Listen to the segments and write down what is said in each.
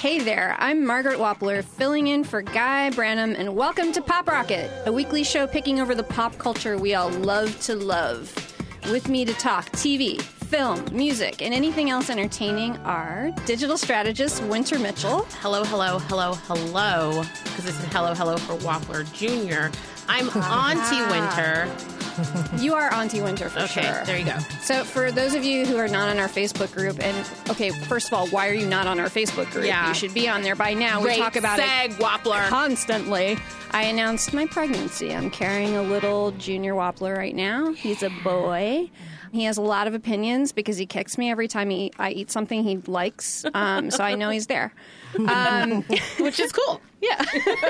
Hey there, I'm Margaret Wappler, filling in for Guy Branum, and welcome to Pop Rocket, a weekly show picking over the pop culture we all love to love. With me to talk TV, film, music, and anything else entertaining are digital strategist Winter Mitchell. Hello, hello, hello, hello, because this is hello, hello for Wappler Jr. I'm Auntie Winter. You are Auntie Winter for sure. Okay, there you go. So for those of you who are not on our Facebook group, and okay, first of all, why are you not on our Facebook group? Yeah. You should be on there by now. We talk about it Wappler constantly. I announced my pregnancy. I'm carrying a little junior Wappler right now. He's a boy. He has a lot of opinions because he kicks me every time I eat something he likes. So I know he's there. which is cool. Yeah.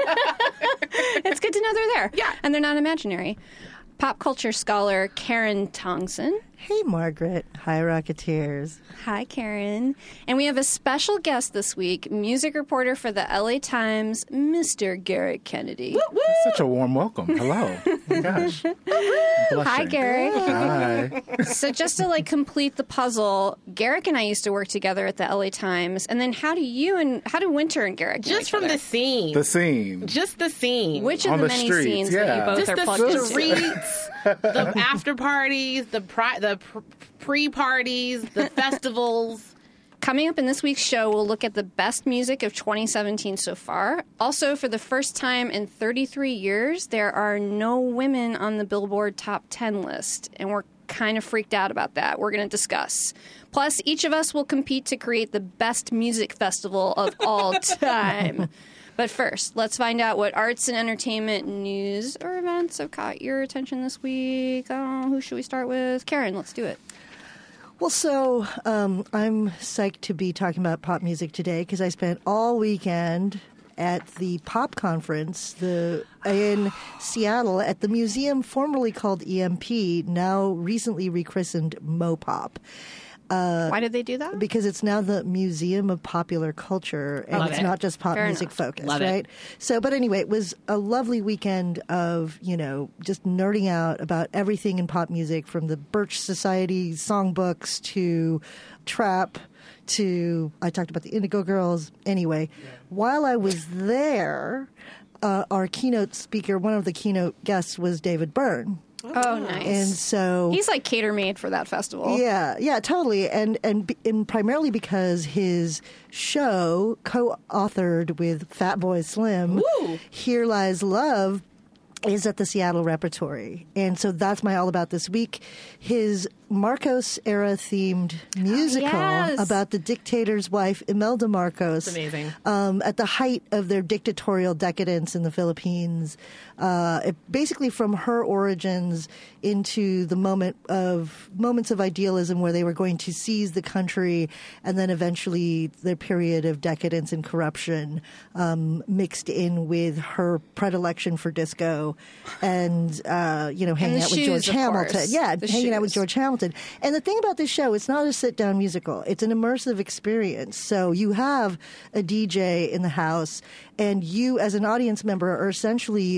It's good to know they're there. Yeah. And they're not imaginary. Pop culture scholar Karen Tongson. Hey, Margaret. Hi, Rocketeers. Hi, Karen. And we have a special guest this week, music reporter for the LA Times, Mr. Garrett Kennedy. That's such a warm welcome. Hello. Oh my gosh. Hi, Garrett. Hi. So just to complete the puzzle, Garrick and I used to work together at the LA Times. And then how do Winter and Garrick know Just each from other? the scene. The scene. Just the scene. Which of On the the many streets, scenes that yeah. you both Just are the plugged into? streets, the after parties, the pre-parties, the festivals. Coming up in this week's show, we'll look at the best music of 2017 so far. Also, for the first time in 33 years, there are no women on the Billboard Top 10 list, and we're kind of freaked out about that. We're going to discuss. Plus, each of us will compete to create the best music festival of all time. But first, let's find out what arts and entertainment news or events have caught your attention this week. Oh, who should we start with? Karen, let's do it. Well, so I'm psyched to be talking about pop music today because I spent all weekend at the pop conference in Seattle at the museum formerly called EMP, now recently rechristened Mopop. Why did they do that? Because it's now the Museum of Popular Culture, and it's not just pop music focused, Love right? it. So, but anyway, it was a lovely weekend of, just nerding out about everything in pop music, from the Birch Society songbooks to trap to, I talked about the Indigo Girls. Anyway, while I was there, our keynote speaker, one of the keynote guests was David Byrne. Oh, nice. And so he's like cater-made for that festival. Yeah, totally. And primarily because his show, co-authored with Fatboy Slim, Here Lies Love, is at the Seattle Repertory. And so that's my All About this week. His Marcos era-themed musical about the dictator's wife, Imelda Marcos. It's amazing. At the height of their dictatorial decadence in the Philippines. Basically from her origins into the moments of idealism where they were going to seize the country, and then eventually their period of decadence and corruption mixed in with her predilection for disco and, hanging out with George Hamilton. Yeah, hanging out with George Hamilton. And the thing about this show, it's not a sit-down musical. It's an immersive experience. So you have a DJ in the house, and you as an audience member are essentially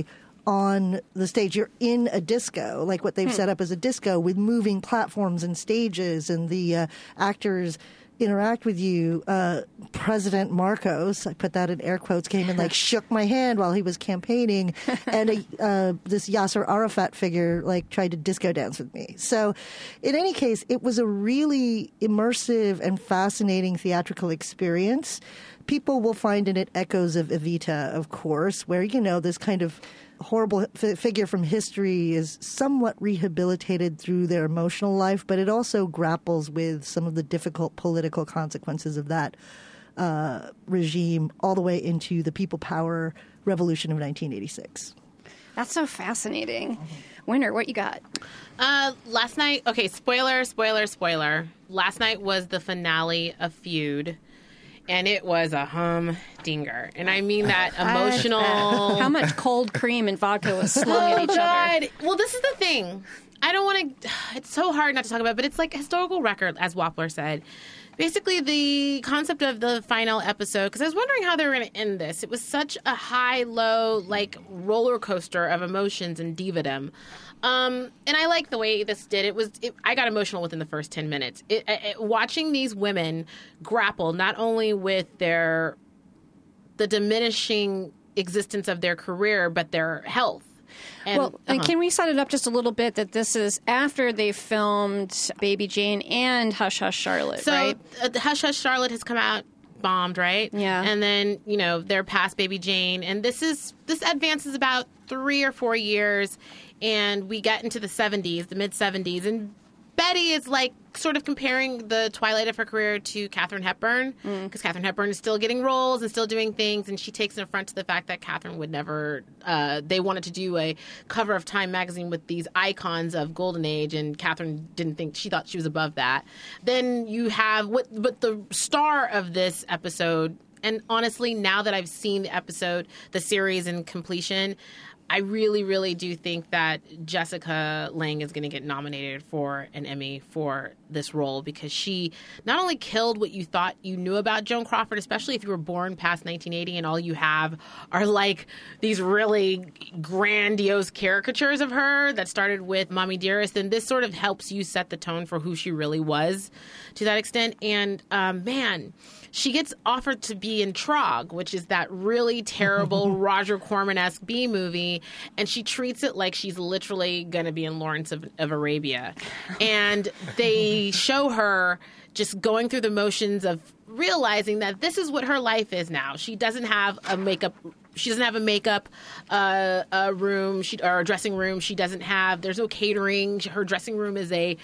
on the stage. You're in a disco, like what they've set up as a disco with moving platforms and stages, and the actors interact with you. President Marcos, I put that in air quotes, came and shook my hand while he was campaigning, and this Yasser Arafat figure tried to disco dance with me. So in any case, it was a really immersive and fascinating theatrical experience. People will find in it echoes of Evita, of course, where, this kind of horrible figure from history is somewhat rehabilitated through their emotional life, but it also grapples with some of the difficult political consequences of that regime all the way into the people power revolution of 1986. That's so fascinating. Winter, what you got? Last night, okay, spoiler. Last night was the finale of Feud. And it was a humdinger. And I mean that emotional. How much cold cream and vodka was slung at each other? Well, this is the thing. I don't want to. It's so hard not to talk about, but it's like a historical record, as Wappler said. Basically, the concept of the final episode, because I was wondering how they were going to end this. It was such a high-low, roller coaster of emotions and dividum. And I like the way this did. I got emotional within the first 10 minutes. Watching these women grapple not only with their the diminishing existence of their career, but their health. And can we set it up just a little bit that this is after they filmed Baby Jane and Hush Hush Charlotte, right? So Hush Hush Charlotte has come out, bombed, right? Yeah. And then, they're past Baby Jane. And this advances about 3 or 4 years, and we get into the 70s, the mid-70s, and Betty is like sort of comparing the twilight of her career to Katharine Hepburn, because Katharine Hepburn is still getting roles and still doing things, and she takes an affront to the fact that Katharine would never, they wanted to do a cover of Time magazine with these icons of Golden Age, and Katharine she thought she was above that. Then you have, but the star of this episode, and honestly, now that I've seen the series in completion, I really, really do think that Jessica Lange is going to get nominated for an Emmy for this role, because she not only killed what you thought you knew about Joan Crawford, especially if you were born past 1980 and all you have are like these really grandiose caricatures of her that started with Mommy Dearest, and this sort of helps you set the tone for who she really was to that extent. And man, she gets offered to be in Trog, which is that really terrible Roger Corman-esque B movie, and she treats it like she's literally going to be in Lawrence of Arabia. And they show her just going through the motions of realizing that this is what her life is now. She doesn't have a makeup. She doesn't have a makeup room or a dressing room. There's no catering. Her dressing room is a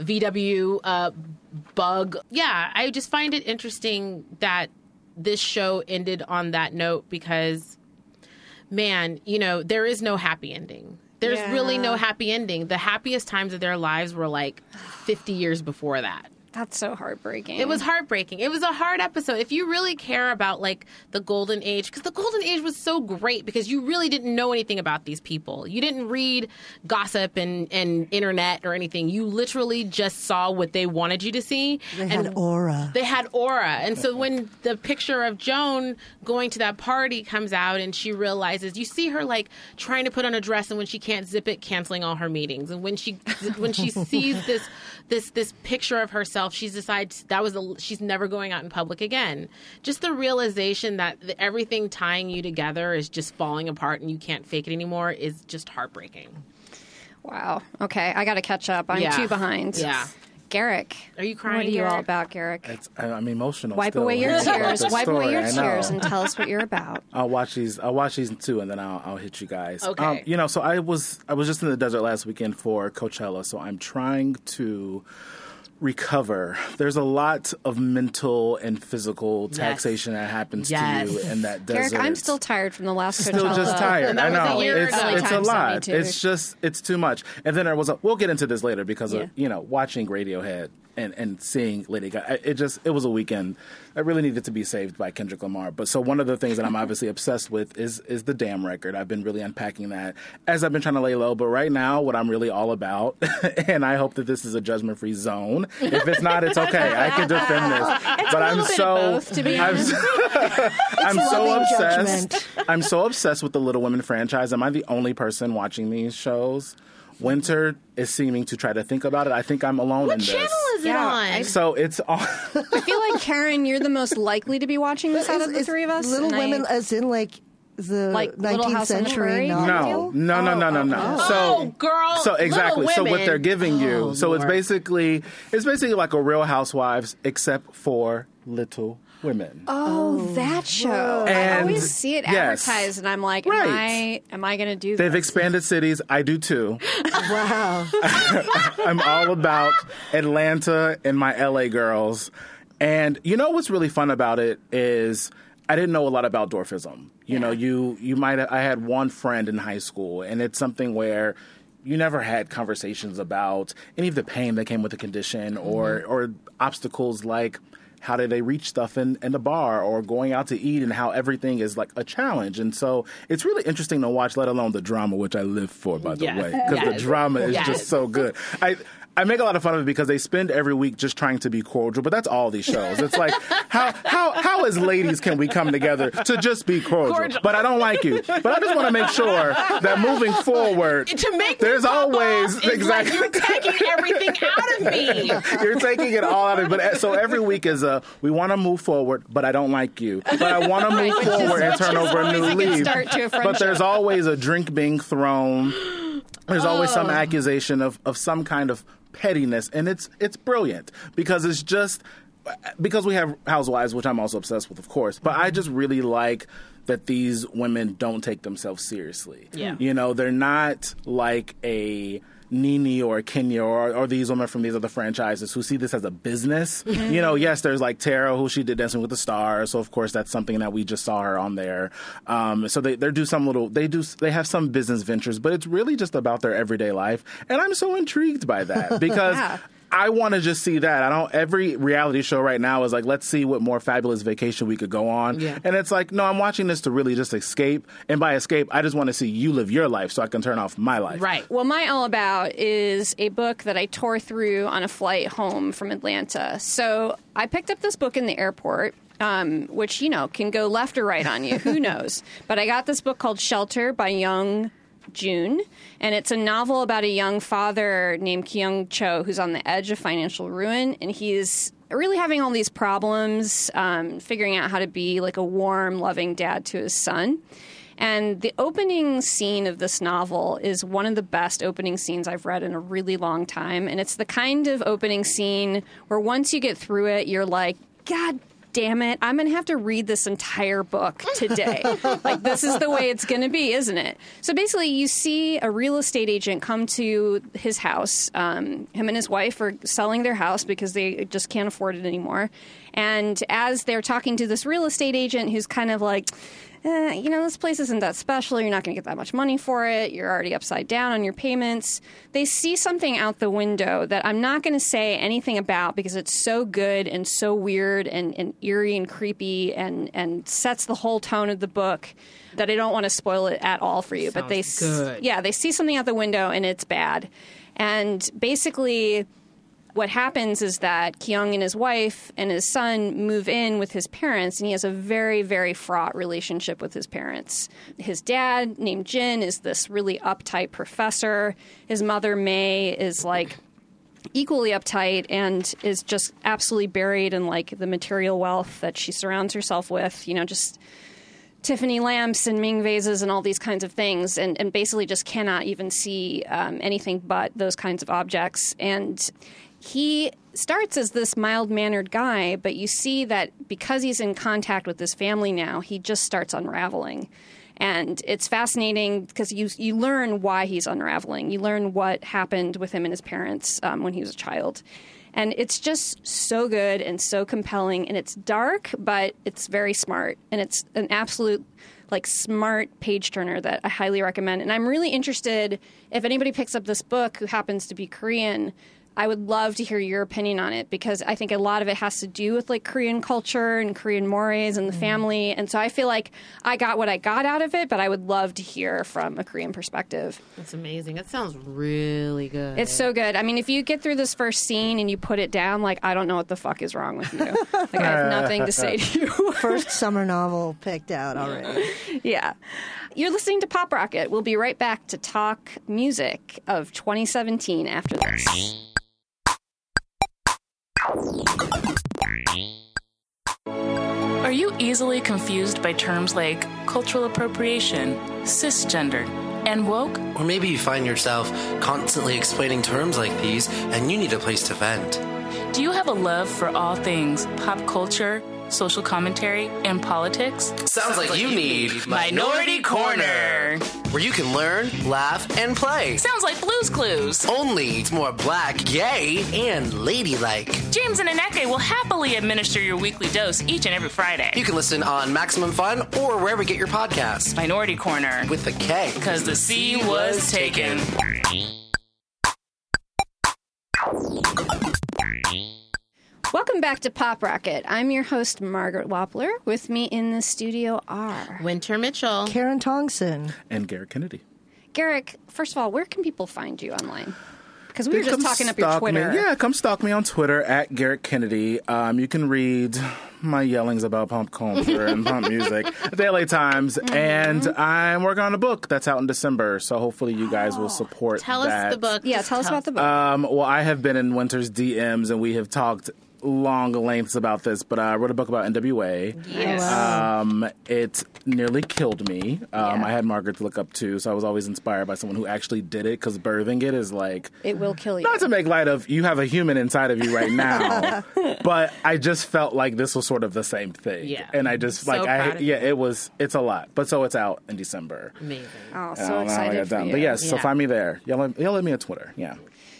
VW bug. Yeah, I just find it interesting that this show ended on that note, because, man, there is no happy ending. There's really no happy ending. The happiest times of their lives were like 50 years before that. That's so heartbreaking. It was heartbreaking. It was a hard episode. If you really care about like the Golden Age, because the Golden Age was so great because you really didn't know anything about these people. You didn't read gossip and internet or anything. You literally just saw what they wanted you to see. They had aura. They had aura. And so when the picture of Joan going to that party comes out and she realizes, you see her like trying to put on a dress, and when she can't zip it, canceling all her meetings. And when she sees this picture of herself, she decides she's never going out in public again. Just the realization that everything tying you together is just falling apart and you can't fake it anymore is just heartbreaking. Wow. Okay, I got to catch up. I'm too behind. Yeah. Garrick. Are you crying, What are you Garrick? all about, Garrick? I'm emotional. Wipe still away your about tears. this Wipe away story. your I know. tears and tell us what you're about. I'll watch these too, and then I'll hit you guys. Okay. So I was just in the desert last weekend for Coachella, so I'm trying to recover. There's a lot of mental and physical taxation that happens to you in that desert. Garrick, I'm still tired from the last Coachella. Still just tired. And that I was a know. year ago. It's a Time lot. sent me It's too much. And then we'll get into this later because of, watching Radiohead and seeing Lady Gaga. It was a weekend that really needed to be saved by Kendrick Lamar. But so one of the things that I'm obviously obsessed with is the Damn record. I've been really unpacking that as I've been trying to lay low. But right now, what I'm really all about, and I hope that this is a judgment-free zone. If it's not, it's okay. I can defend this. But I'm so obsessed. Judgment. I'm so obsessed with the Little Women franchise. Am I the only person watching these shows? Winter is seeming to try to think about it. I think I'm alone in this. What channel is it on? So it's on. I feel like, Karen, you're the most likely to be watching this out of the three of us. Little and Women, as in like the Like Little 19th House on the century Prairie? novel. No. Oh, girl. So exactly. Little So Women. what they're giving you. Oh, So Lord. it's basically like a Real Housewives except for Little Women. Oh, that show. I And- always see it yes. advertised, and I'm like, Right. am I going to do this? They've expanded cities. I do too. Wow. I'm all about Atlanta and my LA girls. And you know what's really fun about it is I didn't know a lot about dwarfism. You know, I had one friend in high school, and it's something where you never had conversations about any of the pain that came with the condition or obstacles like how did they reach stuff in the bar or going out to eat and how everything is like a challenge. And so it's really interesting to watch, let alone the drama, which I live for, by the Yes. way, because the drama is just so good. I make a lot of fun of it because they spend every week just trying to be cordial, but that's all these shows. It's like, how as ladies can we come together to just be cordial? But I don't like you. But I just want to make sure that moving forward, to make there's always like you're taking everything out of me. You're taking it all out of me. But so every week is we want to move forward, but I don't like you. But I want to move forward and turn over a new leaf. But there's always a drink being thrown. There's always some accusation of some kind of pettiness, and it's brilliant because it's just because we have Housewives, which I'm also obsessed with, of course. But I just really like that these women don't take themselves seriously. Yeah. You know, they're not like a Nene or Kenya or these women from these other franchises who see this as a business. Mm-hmm. You know, yes, there's like Tara, who she did Dancing with the Stars, so of course that's something that we just saw her on there. So they have some business ventures, but it's really just about their everyday life, and I'm so intrigued by that because. I want to just see that. Every reality show right now is like, let's see what more fabulous vacation we could go on. Yeah. And it's like, no, I'm watching this to really just escape. And by escape, I just want to see you live your life so I can turn off my life. Right. Well, my All About is a book that I tore through on a flight home from Atlanta. So I picked up this book in the airport. Which, you know, can go left or right on you. Who knows? But I got this book called Shelter by Young June, and it's a novel about a young father named Kyung Cho who's on the edge of financial ruin, and he's really having all these problems figuring out how to be like a warm, loving dad to his son. And the opening scene of this novel is one of the best opening scenes I've read in a really long time, and it's the kind of opening scene where once you get through it, you're like, God damn it, I'm going to have to read this entire book today. Like, this is the way it's going to be, isn't it? So basically, you see a real estate agent come to his house. Him and his wife are selling their house because they just can't afford it anymore. And as they're talking to this real estate agent who's kind of like, you know, this place isn't that special. You're not going to get that much money for it. You're already upside down on your payments. They see something out the window that I'm not going to say anything about because it's so good and so weird and eerie and creepy and sets the whole tone of the book that I don't want to spoil it at all for you. Sounds but good. They see something out the window and it's bad. And basically what happens is that Kyung and his wife and his son move in with his parents, and he has a very, very fraught relationship with his parents. His dad, named Jin, is this really uptight professor. His mother, May, is like equally uptight and is just absolutely buried in like the material wealth that she surrounds herself with, you know, just Tiffany lamps and Ming vases and all these kinds of things, and basically just cannot even see anything but those kinds of objects. And he starts as this mild-mannered guy, but you see that because he's in contact with this family now, he just starts unraveling. And it's fascinating because you learn why he's unraveling. You learn what happened with him and his parents when he was a child. And it's just so good and so compelling. And it's dark, but it's very smart. And it's an absolute, like, smart page-turner that I highly recommend. And I'm really interested, if anybody picks up this book who happens to be Korean, I would love to hear your opinion on it because I think a lot of it has to do with like Korean culture and Korean mores and the family. And so I feel like I got what I got out of it, but I would love to hear from a Korean perspective. That's amazing. It sounds really good. It's so good. I mean, if you get through this first scene and you put it down, like, I don't know what the fuck is wrong with you. Like, I have nothing to say to you. First summer novel picked out already. Yeah. You're listening to Pop Rocket. We'll be right back to talk music of 2017 after this. Are you easily confused by terms like cultural appropriation, cisgendered, and woke? Or maybe you find yourself constantly explaining terms like these and you need a place to vent. Do you have a love for all things pop culture, social commentary, and politics? Sounds like you need Minority Corner, where you can learn, laugh, and play. Sounds like Blue's Clues. Only it's more black, gay, and ladylike. James and Aneke will happily administer your weekly dose each and every Friday. You can listen on Maximum Fun or wherever you get your podcasts. Minority Corner. With the K. Because the C was taken. Welcome back to Pop Rocket. I'm your host, Margaret Wappler. With me in the studio are Winter Mitchell, Karen Tongson, and Garrett Kennedy. Garrick, first of all, where can people find you online? Because we were just Come talking up your stalk Twitter. Me. Yeah, come stalk me on Twitter at Garrett Kennedy. You can read my yellings about pop culture and pop music at the LA Times. And I'm working on a book that's out in December. So hopefully you guys will support Tell that. us the book. Yeah, tell us about the book. Well, I have been in Winter's DMs and we have talked long lengths about this, but I wrote a book about NWA. Yes. It nearly killed me. I had Margaret to look up to, so I was always inspired by someone who actually did it, because birthing it is like... It will kill you. Not to make light of, you have a human inside of you right now, but I just felt like this was sort of the same thing. Yeah. And I just, So proud of you. it's a lot. But so it's out in December. Amazing. Oh, I don't so know how I excited got for done. you. But yes, so Yeah. find me there. Yell at me on Twitter. Yeah.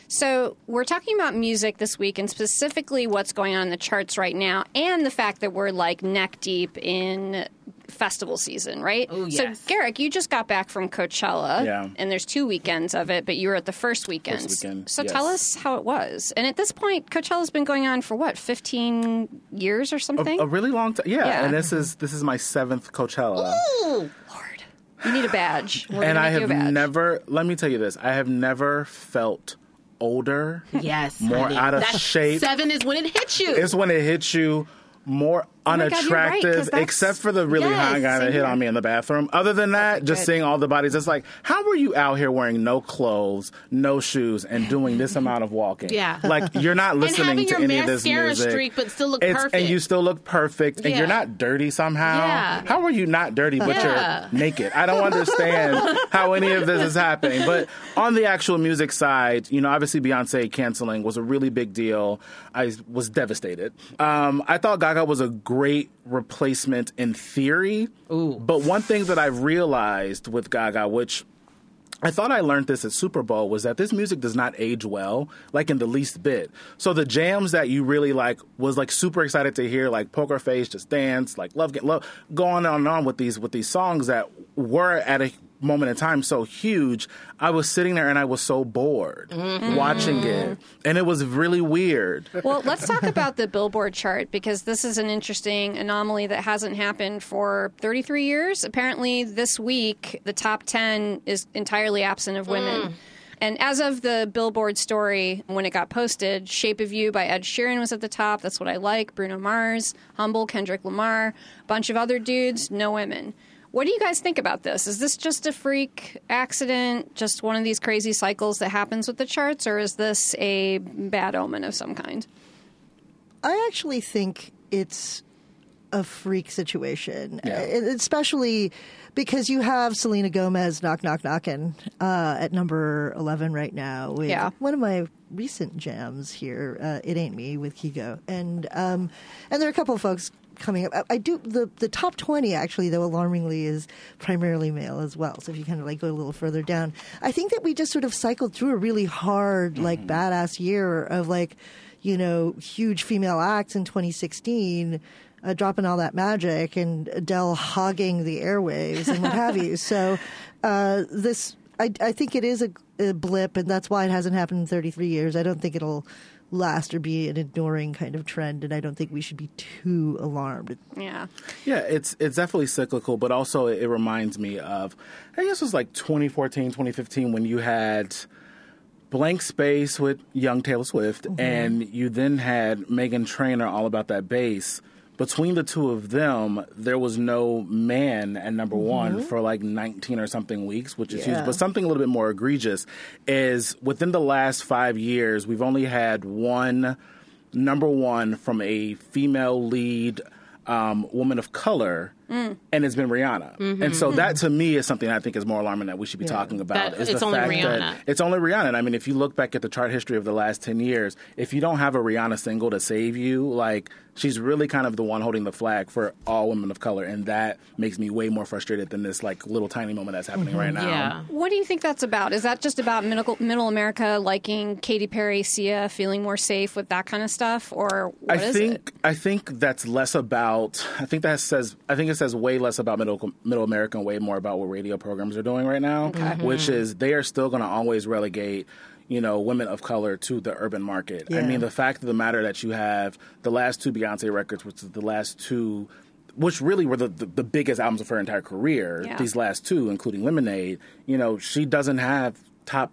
So we're talking about music this week, and specifically what's going on in the charts right now, and the fact that we're like neck deep in festival season, right? Oh, yes. So Garrick, you just got back from Coachella, Yeah. and there's 2 weekends of it, but you were at the first weekend. So yes. tell us how it was. And at this point, Coachella's been going on for what, 15 years or something? A really long time. Yeah. Yeah. And this is my 7th Coachella. Lord, you need a badge. We're And gonna I make you have a badge. never, let me tell you this, I have never felt older, Yes. more honey. out of That shape. 7 is when it hits you. It's when it hits you more my God, you're right, 'cause unattractive, that's- except for the really Yes, hot guy that same hit here. on me in the bathroom. Other than that, just good. seeing all the bodies, it's like, how were you out here wearing no clothes, no shoes, and doing this amount of walking? Yeah. Like, you're not listening having to your any of this mascara music. streak, but still look And perfect. you still look perfect, and Yeah. you're not dirty somehow. Yeah. How are you not dirty, but Yeah. you're naked? I don't understand how any of this is happening. But on the actual music side, obviously Beyonce canceling was a really big deal. I was devastated. I thought Gaga was a great replacement in theory. Ooh. But one thing that I realized with Gaga, which I thought I learned this at Super Bowl, was that this music does not age well, like in the least bit. So the jams that you really was super excited to hear, like Poker Face, Just Dance, like Love, go on and on with these songs that were at a moment in time so huge. I was sitting there and I was so bored watching it, and it was really weird. Well, let's talk about the Billboard chart, because this is an interesting anomaly that hasn't happened for 33 years. Apparently, this week, the top 10 is entirely absent of women. And as of the Billboard story, when it got posted, Shape of You by Ed Sheeran was at the top. That's What I Like. Bruno Mars, Humble, Kendrick Lamar, a bunch of other dudes, no women. What do you guys think about this? Is this just a freak accident, just one of these crazy cycles that happens with the charts, or is this a bad omen of some kind? I actually think it's a freak situation, Yeah. especially because you have Selena Gomez knocking at number 11 right now with Yeah. one of my recent jams here, It Ain't Me with Kigo. And there are a couple of folks coming up. I do the top 20 actually, though, alarmingly is primarily male as well. So if you kind of go a little further down, I think that we just sort of cycled through a really hard, badass year of huge female acts in 2016. Dropping all that magic and Adele hogging the airwaves and what have you. So I think it is a blip, and that's why it hasn't happened in 33 years. I don't think it'll last or be an enduring kind of trend, and I don't think we should be too alarmed. Yeah. Yeah, it's definitely cyclical, but also it reminds me of, I guess it was like 2014, 2015 when you had Blank Space with young Taylor Swift, and you then had Meghan Trainor, All About That Bass. Between the two of them, there was no man at number one for 19 or something weeks, which is huge. But something a little bit more egregious is within the last 5 years, we've only had one number one from a female lead woman of color, and it's been Rihanna. And so that, to me, is something I think is more alarming that we should be talking about. That Is it's the only fact Rihanna. that it's only Rihanna. And I mean, if you look back at the chart history of the last 10 years, if you don't have a Rihanna single to save you, she's really kind of the one holding the flag for all women of color. And that makes me way more frustrated than this little tiny moment that's happening right now. Yeah. What do you think that's about? Is that just about middle America liking Katy Perry, Sia, feeling more safe with that kind of stuff, or what is it? I think that's less about. I think it says way less about middle America and way more about what radio programs are doing right now, which is they are still going to always relegate women of color to the urban market. Yeah. I mean, the fact of the matter that you have the last two Beyonce records, which is the last two, which really were the biggest albums of her entire career, Yeah. these last two, including Lemonade, she doesn't have top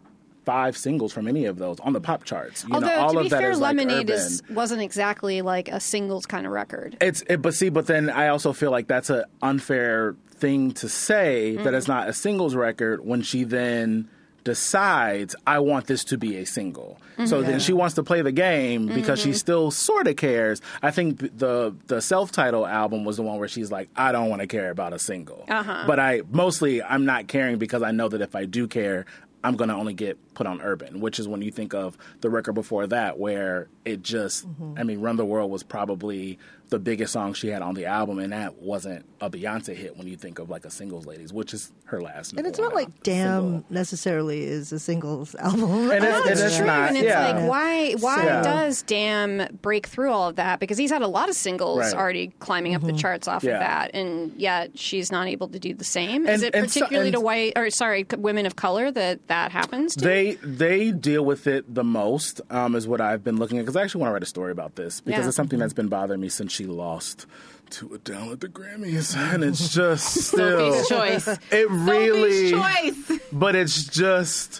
5 singles from any of those on the pop charts. You Although, know, all to of be that fair, is like Lemonade urban. wasn't exactly like a singles kind of record. But then I also feel like that's an unfair thing to say that it's not a singles record when she then decides, I want this to be a single. So then she wants to play the game because she still sort of cares. I think the self-titled album was the one where she's like, I don't want to care about a single. But I'm not caring because I know that if I do care, I'm going to only get put on urban, which is when you think of the record before that where it just, I mean, Run the World was probably the biggest song she had on the album, and that wasn't a Beyonce hit when you think of like a singles ladies, which is her last. And it's not like Damn necessarily is a singles album. And it's True, not. and it's Yeah. like, why Yeah. does Damn break through all of that? Because he's had a lot of singles Right. already climbing up the charts off Yeah. of that, and yet she's not able to do the same. And- Is it and so- particularly and- to women of color that happens to? They deal with it the most, is what I've been looking at. Because I actually want to write a story about this because Yeah. it's something that's been bothering me since she lost to Adele at the Grammys, and it's just still Sophie's choice. It really, Sophie's choice. but it's just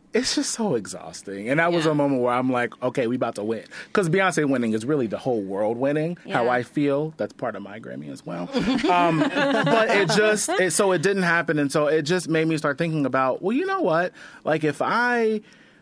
so exhausting. And that was Yeah. a moment where I'm like, okay, we about to win. Because Beyonce winning is really the whole world winning. How Yeah. I feel, that's part of my Grammy as well. But so it didn't happen. And so it just made me start thinking about, well, you know what? Like if I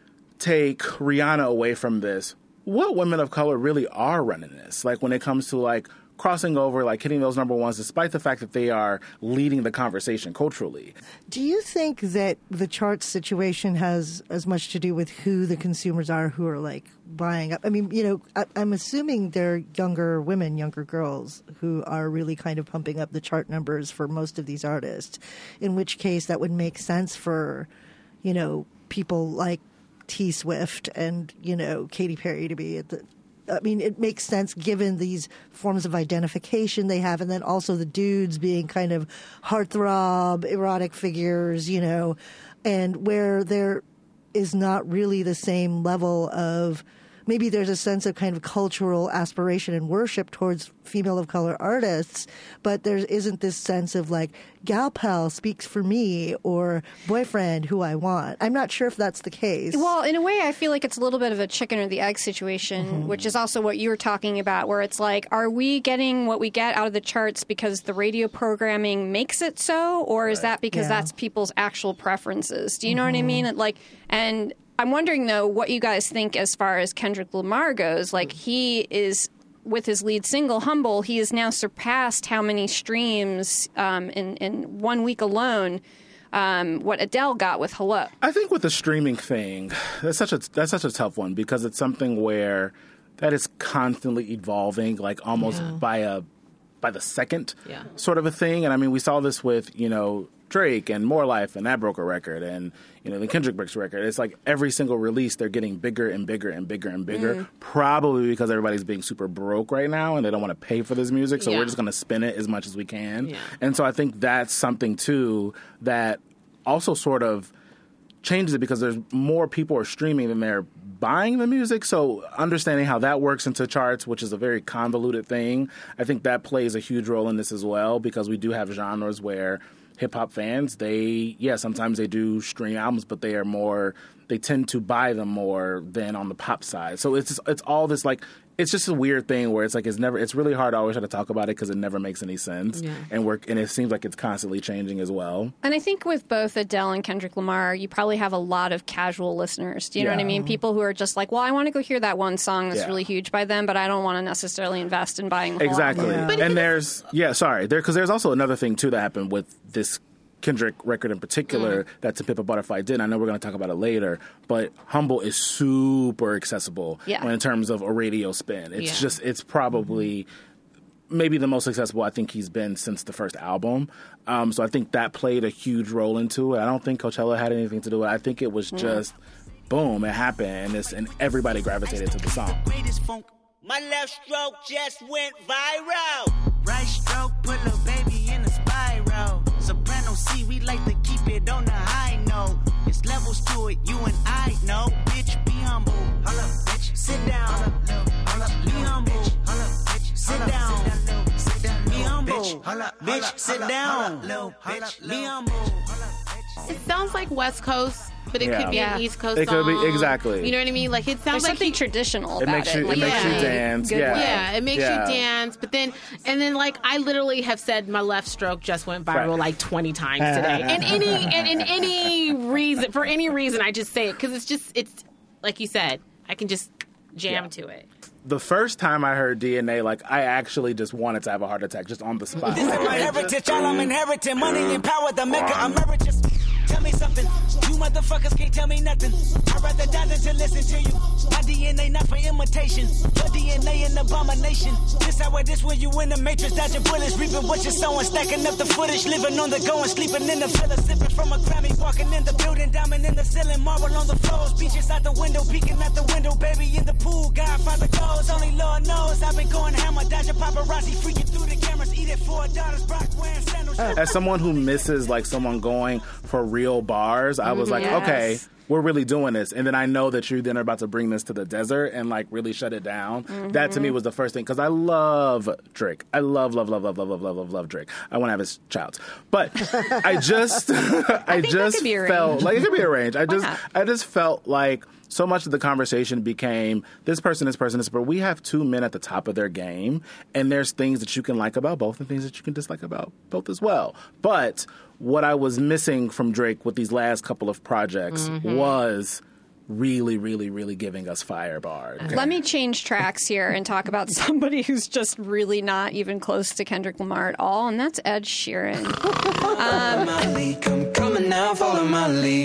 take Rihanna away from this, what women of color really are running this? Like when it comes to like crossing over, like hitting those number ones, despite the fact that they are leading the conversation culturally. Do you think that the chart situation has as much to do with who the consumers are who are like buying up? I mean, you know, I'm assuming they're younger women, younger girls who are really kind of pumping up the chart numbers for most of these artists, in which case that would make sense for, you know, people like T Swift and, you know, Katy Perry to be at the... I mean, it makes sense given these forms of identification they have, and then also the dudes being kind of heartthrob, erotic figures, you know, and where there is not really the same level of, maybe there's a sense of kind of cultural aspiration and worship towards female of color artists, but there isn't this sense of like, gal pal speaks for me or boyfriend who I want. I'm not sure if that's the case. Well, in a way, I feel like it's a little bit of a chicken or the egg situation, which is also what you were talking about, where it's like, are we getting what we get out of the charts because the radio programming makes it so, or is that because that's people's actual preferences? Do you know what I mean? Like, and I'm wondering, though, what you guys think as far as Kendrick Lamar goes. Like, he is, with his lead single, Humble, he has now surpassed how many streams in 1 week alone what Adele got with Hello. I think with the streaming thing, that's such a tough one because it's something where that is constantly evolving, like almost by the second sort of a thing. And I mean, we saw this with, you know, Drake and More Life, and that broke a record, and you know the Kendrick breaks record. It's like every single release they're getting bigger and bigger and bigger and bigger, probably because everybody's being super broke right now and they don't want to pay for this music, so we're just going to spin it as much as we can. Yeah. And so I think that's something too that also sort of changes it because there's more people are streaming than they're buying the music. So understanding how that works into charts, which is a very convoluted thing, I think that plays a huge role in this as well because we do have genres where hip-hop fans, sometimes they do stream albums, but they tend to buy them more than on the pop side. So it's all this, like, it's just a weird thing where it's like it's really hard to always try to talk about it because it never makes any sense. Yeah. And it seems like it's constantly changing as well. And I think with both Adele and Kendrick Lamar, you probably have a lot of casual listeners. Do you know what I mean? People who are just like, well, I want to go hear that one song that's really huge by them, but I don't want to necessarily invest in buying the whole Exactly. album. And there's also another thing too that happened with this Kendrick record in particular that To Pimp a Butterfly did. I know we're going to talk about it later, but Humble is super accessible in terms of a radio spin. It's probably maybe the most accessible I think he's been since the first album. So I think that played a huge role into it. I don't think Coachella had anything to do with it. I think it was just, boom, it happened, and everybody gravitated to the song. My left stroke just went viral. Right stroke put little baby in a spiral. Soprano C, we like to keep it on the high note. It's levels to it, you and I know. Bitch, be humble. Holla, bitch. Sit down. Holla, be humble. Holla, bitch. Sit down. Be humble. Bitch, sit down. Be humble. It sounds like West Coast but it could be an East Coast It song. could be, exactly. You know what I mean? Like, it sounds There's like something traditional It about makes you, it. it makes you dance. Yeah. Yeah, it makes you dance. But then, like, I literally have said my left stroke just went viral like 20 times today. And in any reason, for any reason, I just say it because it's like you said, I can just jam to it. The first time I heard DNA, like, I actually just wanted to have a heart attack just on the spot. This is my heritage, all I'm inheriting. Money and power, the mecca emeritus. Tell me something, you motherfuckers can't tell me nothing. I'd rather die than to listen to you. My DNA not for imitation, your DNA an abomination. This how it is when you in the matrix, dodging bullets, reaping what you're sowing, stacking up the footage, living on the go and sleeping in the villa, sipping from a Grammy, walking in the building, diamond in the ceiling, marble on the floors, beaches out the window, peeking out the window, baby in the pool, Godfather goes, only Lord knows. I've been going hammer, dodging paparazzi, freaking through the cameras, eating $4, Brock wearing sandals. As someone who misses, like, someone going for real bars, I was like, okay, we're really doing this. And then I know that you then are about to bring this to the desert and, like, really shut it down. That to me was the first thing, because I love Drake. I love Drake. I want to have his child. But I just felt like it could be arranged. I just felt like so much of the conversation became this person, but we have two men at the top of their game, and there's things that you can like about both and things that you can dislike about both as well. But what I was missing from Drake with these last couple of projects was really, really, really giving us fire bars. Okay. Let me change tracks here and talk about somebody who's just really not even close to Kendrick Lamar at all, and that's Ed Sheeran. Come coming now, follow my lead.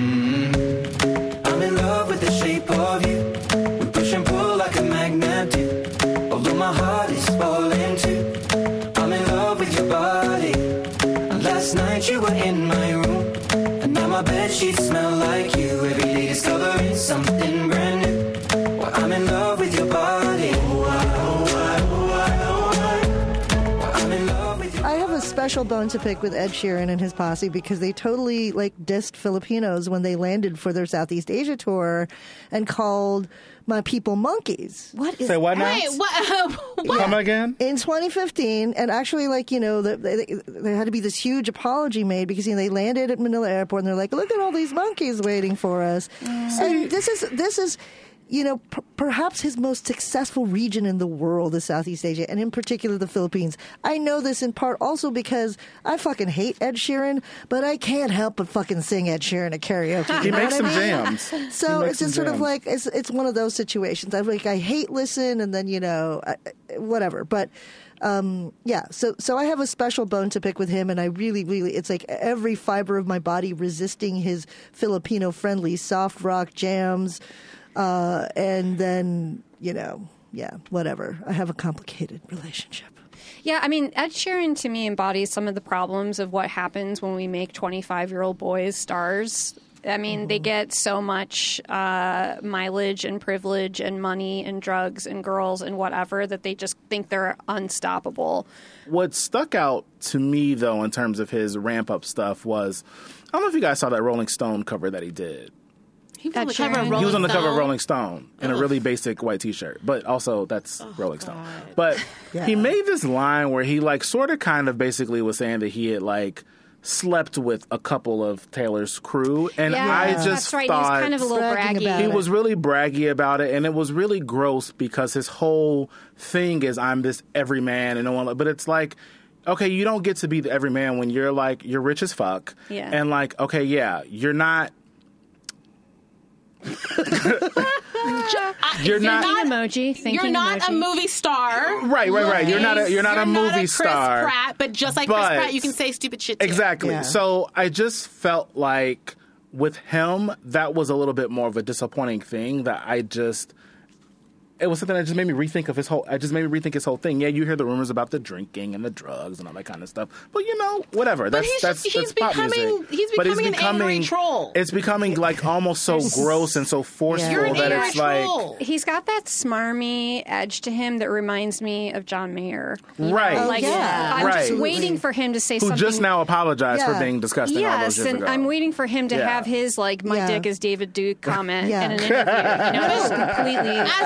I'm in love with the shape of you. We push and pull like a magnet do. Although my heart is falling too. I'm in love with your body. And last night you were in my room. And now my bedsheets smell like you. Every day discovering something brand new. Well, I'm in love with your body. I'm in love with your I have a special bone to pick with Ed Sheeran and his posse because they totally dissed Filipinos when they landed for their Southeast Asia tour and called my people monkeys. What is Say what now? Wait, what? Come again? In 2015, and actually, there had to be this huge apology made because they landed at Manila Airport and they're like, "Look at all these monkeys waiting for us." And this is perhaps his most successful region in the world is Southeast Asia, and in particular the Philippines. I know this in part also because I fucking hate Ed Sheeran, but I can't help but fucking sing Ed Sheeran at karaoke. He makes some jams. So it's just sort of like it's one of those situations. I hate listen, and then whatever. But so I have a special bone to pick with him, and I really, really, it's like every fiber of my body resisting his Filipino-friendly soft rock jams. And then, whatever. I have a complicated relationship. Yeah, I mean, Ed Sheeran to me embodies some of the problems of what happens when we make 25-year-old boys stars. I mean, they get so much mileage and privilege and money and drugs and girls and whatever that they just think they're unstoppable. What stuck out to me, though, in terms of his ramp-up stuff was, I don't know if you guys saw that Rolling Stone cover that he did. He was on the cover of He Rolling was on the cover of Stone. Rolling Stone in a really basic white T-shirt, but also that's Rolling Stone. God. But he made this line where he sort of kind of basically was saying that he had slept with a couple of Taylor's crew, and I just that's right. thought He's kind of a little bragging braggy. about he it. was really braggy about it, and it was really gross because his whole thing is I'm this everyman and no one. But it's like, okay, you don't get to be the everyman when you're you're rich as fuck, and okay, yeah, you're not. You're not emoji. You're not emoji. a movie star. Right. You're not a movie Chris star. Pratt, but just like Chris Pratt, you can say stupid shit too. Exactly. Yeah. So I just felt like with him, that was a little bit more of a disappointing thing that it was something that just made me rethink of his whole. It just made me rethink his whole thing. Yeah, you hear the rumors about the drinking and the drugs and all that kind of stuff, but whatever. But That's he's pop becoming music. he's But becoming an angry troll. It's becoming almost so gross and so forceful You're an that angry it's troll. He's got that smarmy edge to him that reminds me of John Mayer. Right. I'm Right. just waiting for him to say who something. just now apologized for Yeah. being disgusting all those Yes, years and ago. I'm waiting for him to have his my Yeah. dick is David Duke comment Yeah. in an interview. Just completely. As you've seen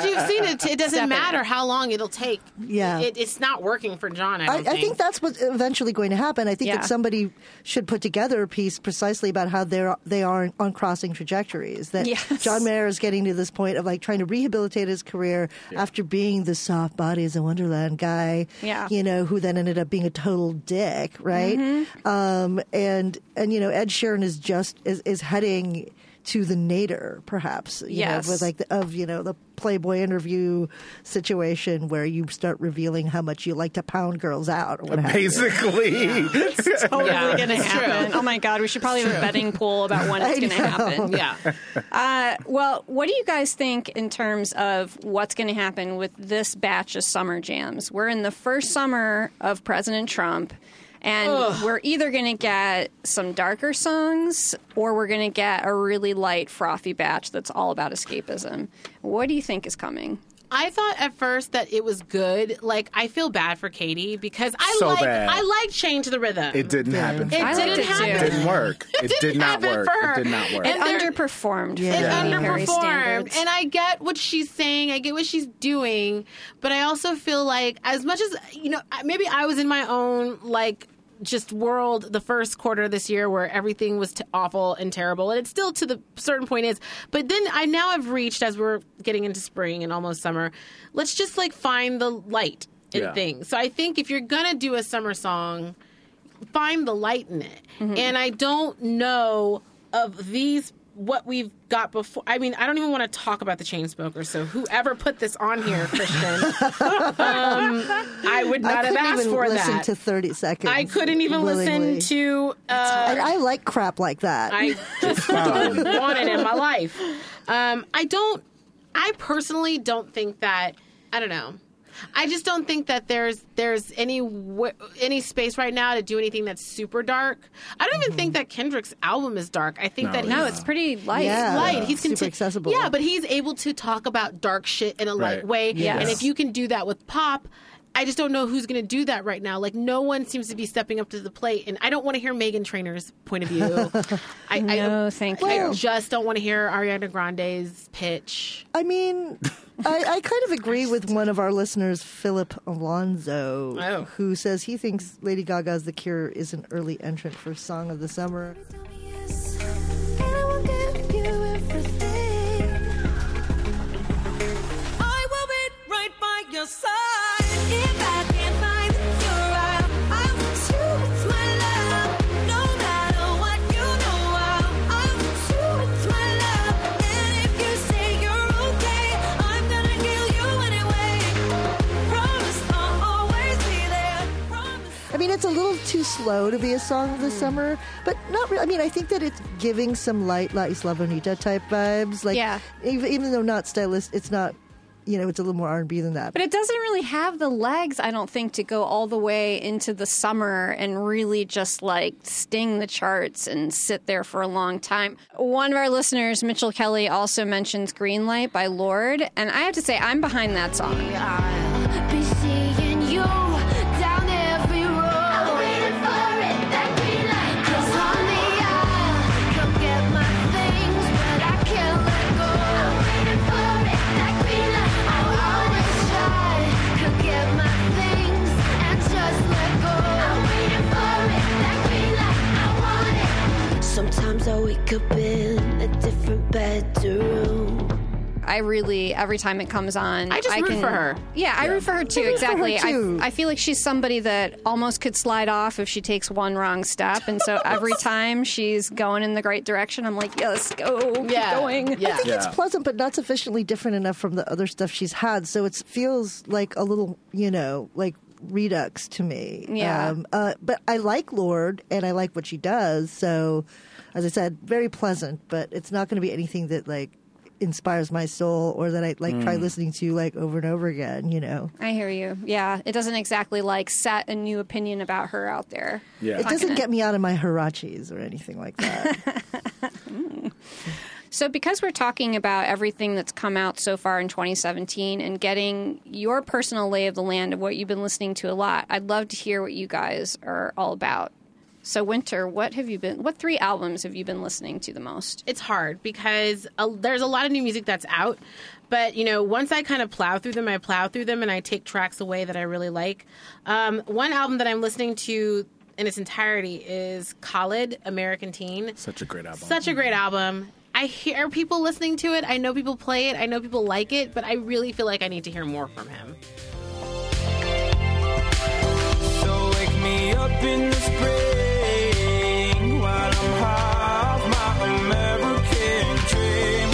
it doesn't matter how long it'll take. Yeah. It's not working for John, I think that's what's eventually going to happen. I think that somebody should put together a piece precisely about how they are on crossing trajectories. That John Mayer is getting to this point of like trying to rehabilitate his career after being the soft bodies in Wonderland guy, who then ended up being a total dick, right? Mm-hmm. And Ed Sheeran is heading to the nadir, perhaps, you know, with like the Playboy interview situation where you start revealing how much you like to pound girls out or what have you. Basically. It's totally going to happen. Oh my God, we should probably have a betting pool about when it's going to happen. Yeah. Well, what do you guys think in terms of what's going to happen with this batch of summer jams? We're in the first summer of President Trump. And we're either going to get some darker songs or we're going to get a really light, frothy batch that's all about escapism. What do you think is coming? I thought at first that it was good. Like, I feel bad for Katie because I like Chained to the Rhythm. It didn't happen for her. It didn't work. It did not work. It did not work. It underperformed. It underperformed. And I get what she's saying. I get what she's doing. But I also feel like as much as, maybe I was in my own, just world the first quarter of this year where everything was awful and terrible, and it still to the certain point is, but then I now have reached, as we're getting into spring and almost summer, let's just find the light in things. So I think if you're gonna do a summer song, find the light in it. Mm-hmm. And I don't know of these what we've got before. I mean, I don't even want to talk about the Chainsmokers, so whoever put this on here, Christian, I would not have asked for that. I couldn't even listen to 30 Seconds. I couldn't even listen to... and I like crap like that. I just don't want it in my life. I personally don't think that... I don't know. I just don't think that there's any space right now to do anything that's super dark. I don't even think that Kendrick's album is dark. I think it's pretty light. Yeah. Light. He's super accessible. Yeah, but he's able to talk about dark shit in a light way. Yes. And if you can do that with pop, I just don't know who's going to do that right now. No one seems to be stepping up to the plate, and I don't want to hear Meghan Trainor's point of view. Thank you. I just don't want to hear Ariana Grande's pitch. I mean, I kind of agree with one of our listeners, Philip Alonso, who says he thinks Lady Gaga's The Cure is an early entrant for Song of the Summer. I will be right by your side. If I can't find your eye, I want you with my love. No matter what you know, I want you with my love. And if you say you're okay, I'm gonna kill you anyway. Promise I'll always be there. Promise. I mean, it's a little too slow to be a Song of the Summer, but not really. I mean, I think that it's giving some light La Isla Bonita type vibes. Even though not stylistic, it's not... it's a little more R&B than that. But it doesn't really have the legs, I don't think, to go all the way into the summer and really just sting the charts and sit there for a long time. One of our listeners, Mitchell Kelly, also mentions Green Light by Lorde. And I have to say, I'm behind that song. I'll be seeing you down every road. I'm waiting for it, that green light. 'Cause on the aisle, come get my things, but I can't let go. I'm waiting for it, that green light. I'll always try to get my things and just let go. I'm waiting for it, that green light. I want it. Sometimes I wake up in a different bedroom. I really, every time it comes on, I just root for her. Yeah, I root for her too. I root for her Exactly. too. I feel like she's somebody that almost could slide off if she takes one wrong step, and so every time she's going in the right direction, I'm like, yes, go, keep going. Yeah. I think it's pleasant, but not sufficiently different enough from the other stuff she's had. So it feels like a little, redux to me. Yeah. But I like Lorde, and I like what she does. So, as I said, very pleasant, but it's not going to be anything that, inspires my soul or that I try listening to over and over again, I hear you. Yeah, it doesn't exactly set a new opinion about her out there. Yeah. It doesn't get me out of my Hirachis or anything like that. So because we're talking about everything that's come out so far in 2017 and getting your personal lay of the land of what you've been listening to a lot, I'd love to hear what you guys are all about. So, Winter, what 3 albums have you been listening to the most? It's hard because there's a lot of new music that's out. But, once I kind of plow through them, and I take tracks away that I really like. One album that I'm listening to in its entirety is Khalid, American Teen. Such a great album. I hear people listening to it. I know people play it. I know people like it. But I really feel like I need to hear more from him. So wake me up in the spring while I'm high off my American dream.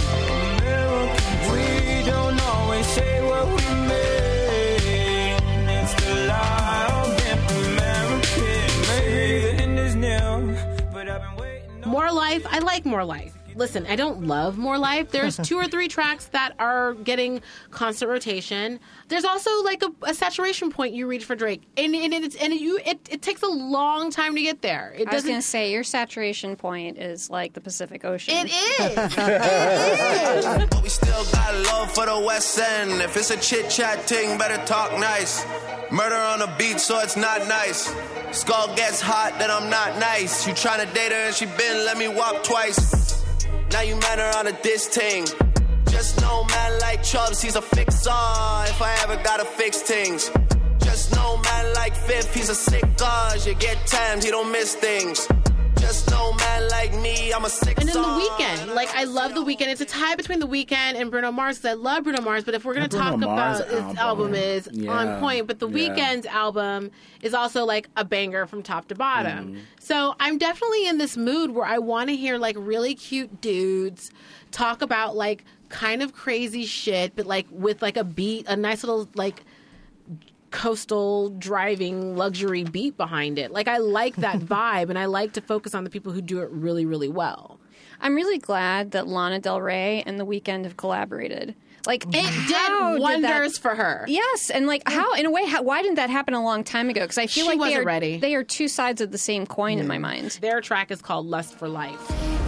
We don't always say what we mean. It's the lie of the American. Maybe the end is near, but I've been waiting. More Life. I like More Life. Listen, I don't love More Life. There's 2 or 3 tracks that are getting constant rotation. There's also like a saturation point you reach for Drake, and it takes a long time to get there. I was going to say your saturation point is like the Pacific Ocean. It is. But we still got love for the West End. If it's a chit chat ting, better talk nice. Murder on the beat, so it's not nice. Skull gets hot, then I'm not nice. You tryna date her and she been let me walk twice. Now you man her on a diss ting. Just know man like Chubbs, he's a fixer. If I ever gotta fix things. Just know man like Fifth, he's a sick cause. You get times, he don't miss things. Just know man like me, I'm a sick. And then The Weeknd, like I love The Weeknd. It's a tie between The Weeknd and Bruno Mars because I love Bruno Mars. But if we're gonna talk about his album is on point, but The Weeknd's album is also like a banger from top to bottom. So I'm definitely in this mood where I want to hear like really cute dudes talk about like kind of crazy shit, but like with like a beat, a nice little like coastal driving luxury beat behind it. Like I like that vibe, and I like to focus on the people who do it really, really well. I'm really glad that Lana Del Rey and The Weeknd have collaborated. Like it did wonders for her. Yes, and like how in a way, why didn't that happen a long time ago? Because I feel like they are 2 sides of the same coin in my mind. Their track is called "Lust for Life."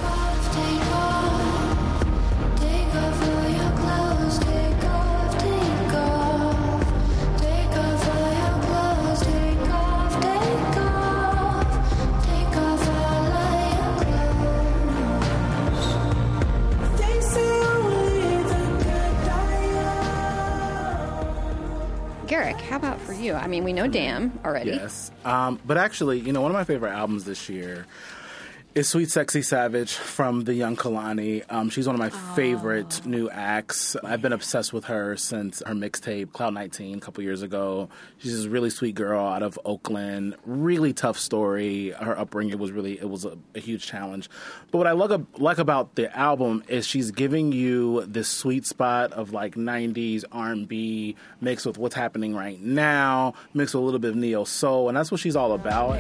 Garrick, how about for you? I mean, we know Damn already. Yes. But actually, one of my favorite albums this year is Sweet Sexy Savage from the Young Kalani. She's one of my favorite new acts. I've been obsessed with her since her mixtape, Cloud 19, a couple years ago. She's this really sweet girl out of Oakland. Really tough story. Her upbringing was a huge challenge. But what I like about the album is she's giving you this sweet spot of like 90s R&B mixed with what's happening right now, mixed with a little bit of neo soul, and that's what she's all about.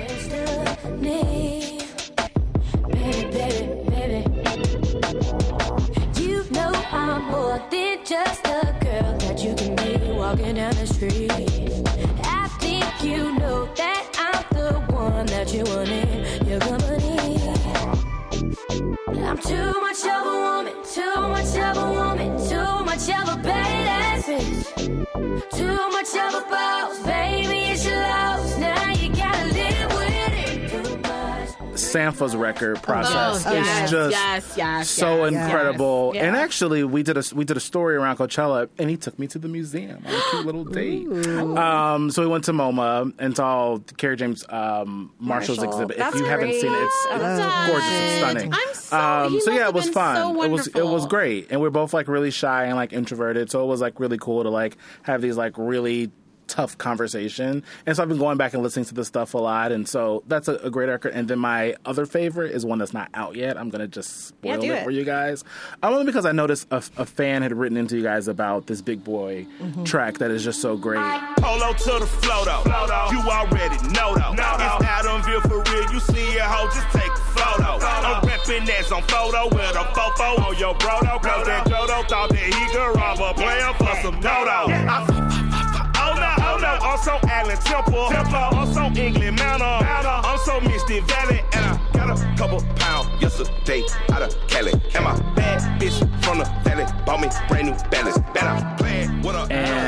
You know I'm more than just a girl that you can meet walking down the street. I think you know that I'm the one that you want in your company. I'm too much of a woman, too much of a woman, too much of a badass bitch, too much of a boss, baby, it's your loss. Now you gotta live with it. Too much. Sampha's record process is just so incredible. Yes. And actually, we did a story around Coachella, and he took me to the museum on a cute little date. So we went to MoMA and saw Kerry James Marshall's exhibit. That's if you haven't seen it, it's gorgeous, it's stunning. So yeah, it was fun. It was great, and we're both like really shy and like introverted, so it was like really cool to like have these like really tough conversation. And so I've been going back and listening to this stuff a lot, and so that's a great record. And then my other favorite is one that's not out yet. I'm gonna just spoil it for you guys, only because I noticed a fan had written into you guys about this Big Boy track that is just so great. Polo to the flow though, you already know though. It's Adamville for real, you see a hoe, just take a photo. I'm reppin' that's on photo with a fofo on your bro though, cause that Jodo thought that he could rob a player for some dodo. Oh no, I'm so Allen Temple. I'm so England Manor. I'm so Misty Valley. And I got a couple pounds yesterday out of Cali. And my bad bitch from the valley bought me brand new balance. And I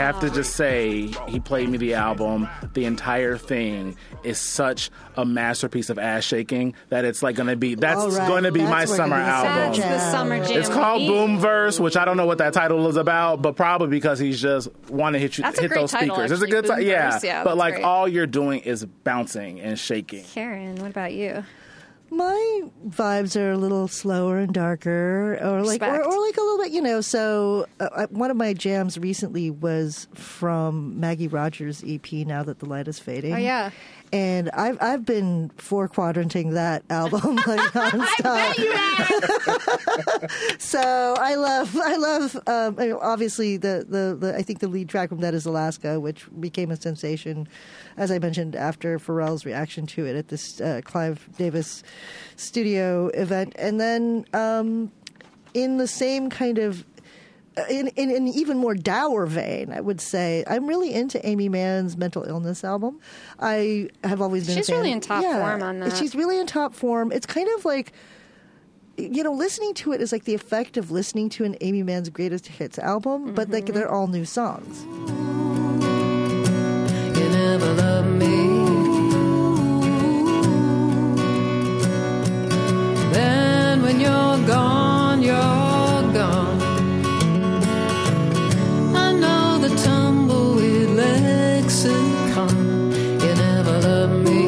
have to just say, he played me the album. The entire thing is such a masterpiece of ass shaking that it's like going to be, going to be my summer album. That's the summer jam. It's called Boomverse, which I don't know what that title is about, but probably because he's just want to hit those speakers. It's a good time. Yeah. But like all you're doing is bouncing and shaking. Karen, what about you? My vibes are a little slower and darker, or like a little bit, So one of my jams recently was from Maggie Rogers' EP, Now That the Light Is Fading. Oh yeah, and I've been 4-quadranting that album like nonstop. I bet you have. So I love. Obviously, I think the lead track from that is Alaska, which became a sensation, as I mentioned, after Pharrell's reaction to it at this Clive Davis studio event. And then in the same kind of, in an even more dour vein, I would say, I'm really into Amy Mann's Mental Illness album. I have always been She's a fan. really in top form on that. She's really in top form. It's kind of like, listening to it is like the effect of listening to an Amy Mann's Greatest Hits album, but like they're all new songs. You never loved me. Then when you're gone, you're gone. I know the tumbleweed lexicon. You never loved me.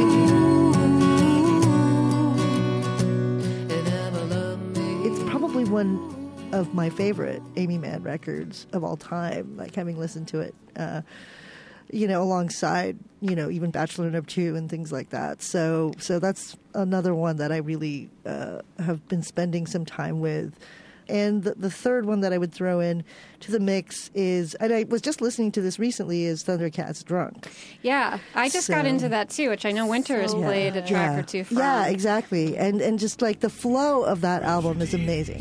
You never loved me. It's probably one of my favorite Amy Mann records of all time, like having listened to it alongside, even Bachelor Number 2 and things like that. So that's another one that I really have been spending some time with. And the third one that I would throw in to the mix is, and I was just listening to this recently, is Thundercats Drunk. Yeah, I just got into that too, which I know Winter has played a track or two from. Yeah, exactly. And just like the flow of that album is amazing.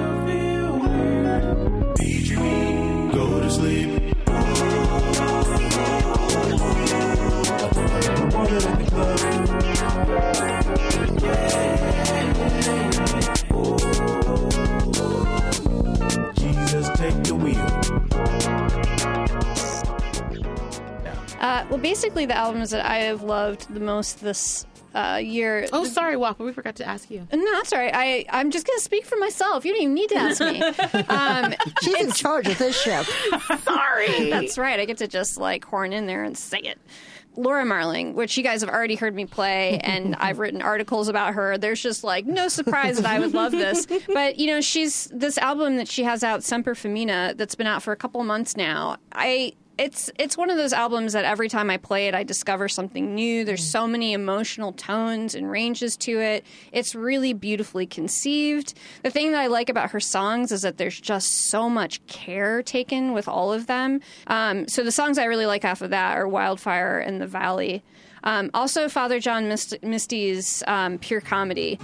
Go to sleep. Jesus, take the wheel. Well, basically, the albums that I have loved the most this year. Oh, sorry, Whopper, we forgot to ask you. No, that's all right. I'm just going to speak for myself. You don't even need to ask me. She's in charge of this ship. Sorry. That's right. I get to just horn in there and say it. Laura Marling, which you guys have already heard me play, and I've written articles about her. There's just no surprise that I would love this. But, she's this album that she has out, Semper Femina, that's been out for a couple of months now. It's one of those albums that every time I play it, I discover something new. There's so many emotional tones and ranges to it. It's really beautifully conceived. The thing that I like about her songs is that there's just so much care taken with all of them. So the songs I really like off of that are Wildfire and The Valley. Also, Father John Misty's Pure Comedy.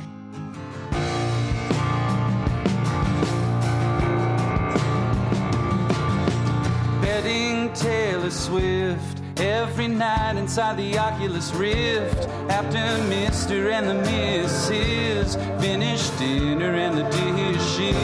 Taylor Swift every night inside the Oculus Rift. After Mr. and the Mrs. finish dinner and the dishes.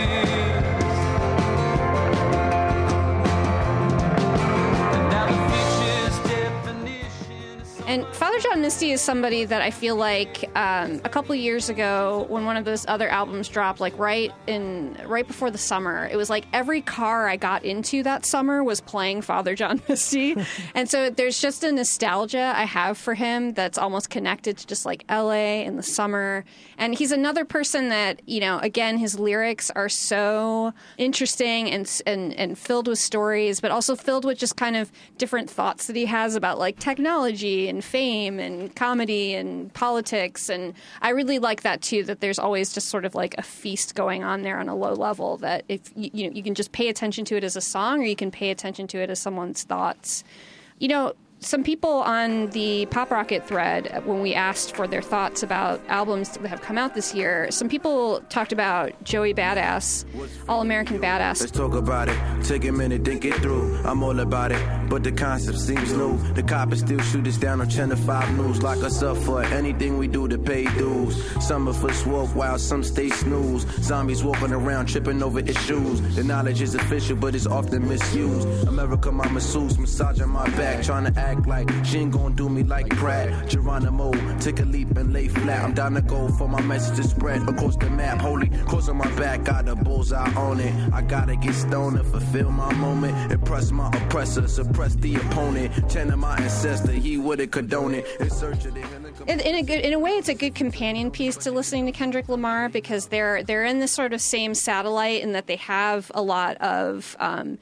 And now the future's definition. And Father John Misty is somebody that I feel like a couple of years ago, when one of those other albums dropped, right before the summer, it was like every car I got into that summer was playing Father John Misty. And so there's just a nostalgia I have for him that's almost connected to just LA in the summer. And he's another person that, again, his lyrics are so interesting and filled with stories, but also filled with just kind of different thoughts that he has about technology and fame and comedy and politics. And I really like that too, that there's always just sort of a feast going on there on a low level, that if you can just pay attention to it as a song, or you can pay attention to it as someone's thoughts. some people on the Pop Rocket thread, when we asked for their thoughts about albums that have come out this year, some people talked about Joey Badass, All American Badass. Let's talk about it. Take a minute, think it through. I'm all about it, but the concept seems new. The coppers still shoot us down on Channel 5 News. Lock us up for anything we do to pay dues. Some of us walk while some stay snooze. Zombies walking around tripping over issues. The knowledge is official, but it's often misused. America, my masseuse, massaging my back, trying to act like she ain't gonna do me like Pratt. Geronimo, take a leap and lay flat. I'm down to go for my message to spread across the map. Holy cross on my back, got a bullseye on it. I gotta get stoned to fulfill my moment. Impress my oppressor, suppress the opponent. Channel my ancestor, he wouldn't condone it. In search of the in a way, it's a good companion piece to listening to Kendrick Lamar, because they're in this sort of same satellite in that they have a lot of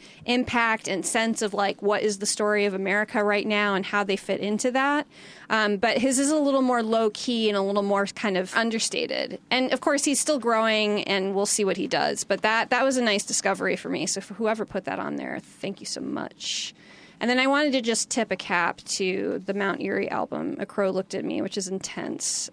impact and sense of like what is the story of America right now and how they fit into that. But his is a little more low key and a little more kind of understated. And of course, he's still growing, and we'll see what he does. But that was a nice discovery for me. So for whoever put that on there, thank you so much. And then I wanted to just tip a cap to the Mount Eerie album, A Crow Looked at Me, which is intense.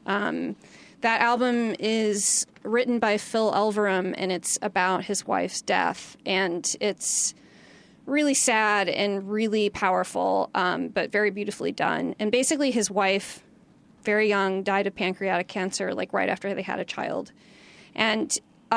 That album is written by Phil Elverum, and it's about his wife's death. And it's really sad and really powerful, but very beautifully done. And basically his wife, very young, died of pancreatic cancer, like right after they had a child. And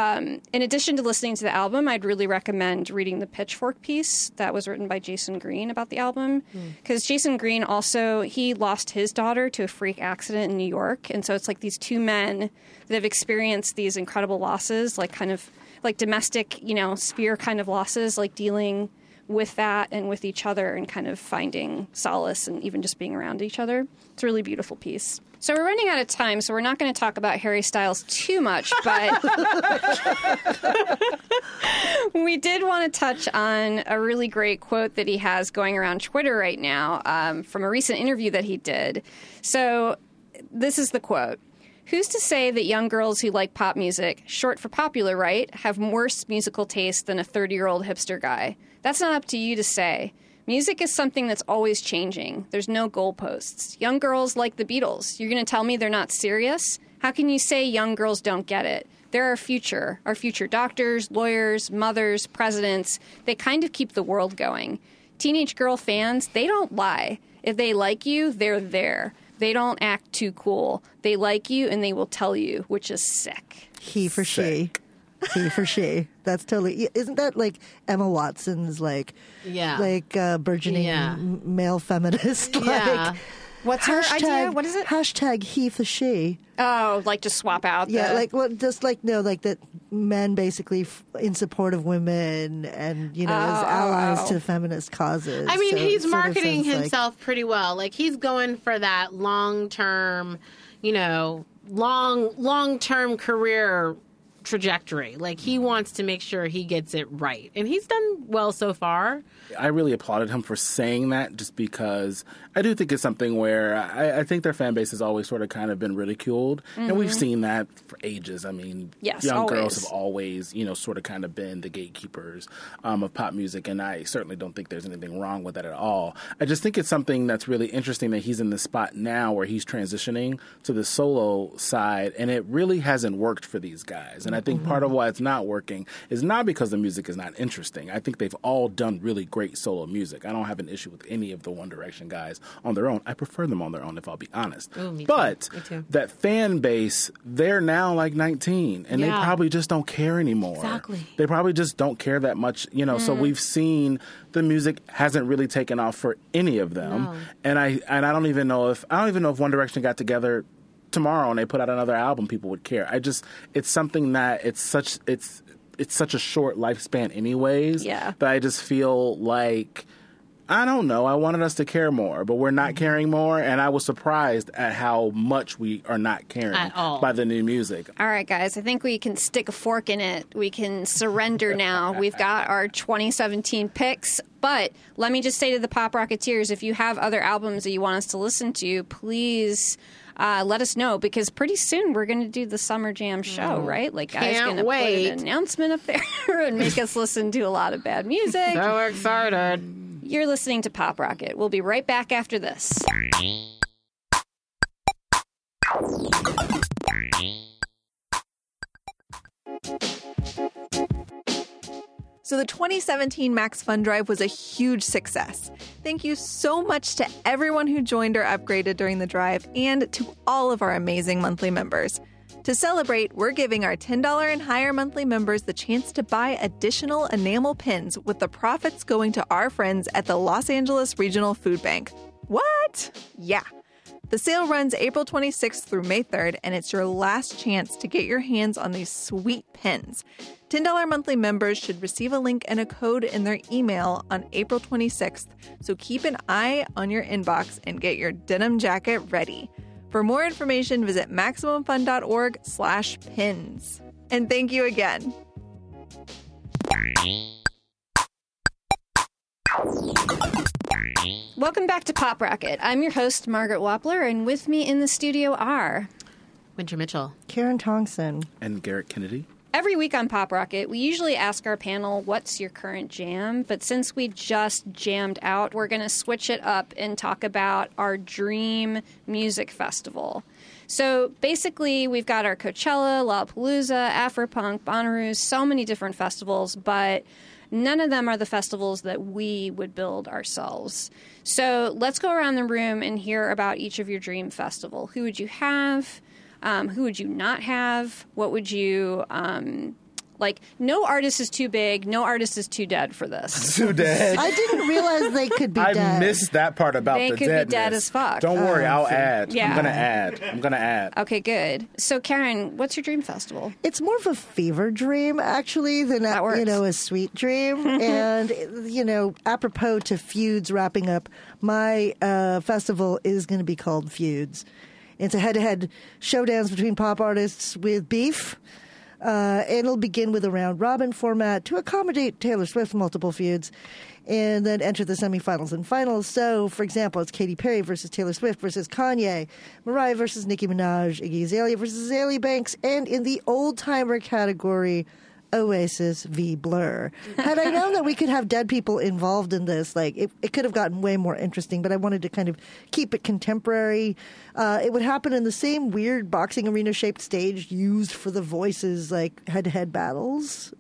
in addition to listening to the album, I'd really recommend reading the Pitchfork piece that was written by Jason Green about the album. Because Jason Green also, he lost his daughter to a freak accident in New York. And so it's like these two men that have experienced these incredible losses, like kind of like domestic, spear kind of losses, like dealing with that and with each other and kind of finding solace and even just being around each other. It's a really beautiful piece. So we're running out of time, so we're not going to talk about Harry Styles too much, but we did want to touch on a really great quote that he has going around Twitter right now from a recent interview that he did. So this is the quote. Who's to say that young girls who like pop music, short for popular, right, have worse musical taste than a 30-year-old hipster guy? That's not up to you to say. Music is something that's always changing. There's no goalposts. Young girls like the Beatles. You're going to tell me they're not serious? How can you say young girls don't get it? They're our future doctors, lawyers, mothers, presidents. They kind of keep the world going. Teenage girl fans, they don't lie. If they like you, they're there. They don't act too cool. They like you and they will tell you, which is sick. He for she. He for she. That's totally. Isn't that like Emma Watson's burgeoning male feminist? Yeah. What's her idea? What is it? Hashtag he for she. Oh, like just swap out. That men basically in support of women and as allies to feminist causes. I mean, he's marketing himself pretty well. Like he's going for that long-term, long-term career trajectory. Like he wants to make sure he gets it right, and he's done well so far. I really applauded him for saying that, just because I do think it's something where I think their fan base has always sort of kind of been ridiculed, and we've seen that for ages. I mean, young girls have always, sort of kind of been the gatekeepers of pop music, and I certainly don't think there's anything wrong with that at all. I just think it's something that's really interesting that he's in this spot now where he's transitioning to the solo side, and it really hasn't worked for these guys. And I think part of why it's not working is not because the music is not interesting. I think they've all done really great solo music. I don't have an issue with any of the One Direction guys on their own. I prefer them on their own, if I'll be honest. Ooh, me but too. That fan base, they're now like 19, and they probably just don't care anymore. Exactly. They probably just don't care that much, So we've seen the music hasn't really taken off for any of them. No. And I don't even know if One Direction got together tomorrow and they put out another album, people would care. It's something that it's such a short lifespan anyways, that I just feel like, I don't know, I wanted us to care more, but we're not caring more, and I was surprised at how much we are not caring by the new music. All right, guys, I think we can stick a fork in it. We can surrender now. We've got our 2017 picks, but let me just say to the Pop Rocketeers, if you have other albums that you want us to listen to, please let us know, because pretty soon we're going to do the Summer Jam show, right? Like, guys going to put an announcement up there and make us listen to a lot of bad music. So excited. You're listening to Pop Rocket. We'll be right back after this. So the 2017 Max Fun Drive was a huge success. Thank you so much to everyone who joined or upgraded during the drive and to all of our amazing monthly members. To celebrate, we're giving our $10 and higher monthly members the chance to buy additional enamel pins with the profits going to our friends at the Los Angeles Regional Food Bank. What? Yeah. The sale runs April 26th through May 3rd, and it's your last chance to get your hands on these sweet pins. $10 monthly members should receive a link and a code in their email on April 26th, so keep an eye on your inbox and get your denim jacket ready. For more information, visit MaximumFun.org/pins. And thank you again. Welcome back to Pop Rocket. I'm your host, Margaret Wappler, and with me in the studio are... Winter Mitchell. Karen Tongson. And Garrett Kennedy. Every week on Pop Rocket, we usually ask our panel, what's your current jam? But since we just jammed out, we're going to switch it up and talk about our dream music festival. So basically, we've got our Coachella, Lollapalooza, Afropunk, Bonnaroo, so many different festivals, but none of them are the festivals that we would build ourselves. So let's go around the room and hear about each of your dream festival. Who would you have? Who would you not have? What would you, no artist is too big, no artist is too dead for this. Too dead? I didn't realize they could be dead. I missed that part about they the could deadness. be dead as fuck. Don't worry, I'll add. Yeah. I'm going to add. Okay, good. So, Karen, what's your dream festival? It's more of a fever dream, actually, than a sweet dream. And, apropos to Feuds wrapping up, my festival is going to be called Feuds. It's a head-to-head showdowns between pop artists with beef. It'll begin with a round-robin format to accommodate Taylor Swift's multiple feuds, and then enter the semifinals and finals. So, for example, it's Katy Perry versus Taylor Swift versus Kanye, Mariah versus Nicki Minaj, Iggy Azalea versus Azealia Banks, and in the old-timer category, Oasis v. Blur. Had I known that we could have dead people involved in this, it could have gotten way more interesting, but I wanted to kind of keep it contemporary. It would happen in the same weird boxing arena-shaped stage used for the Voices, head-to-head battles.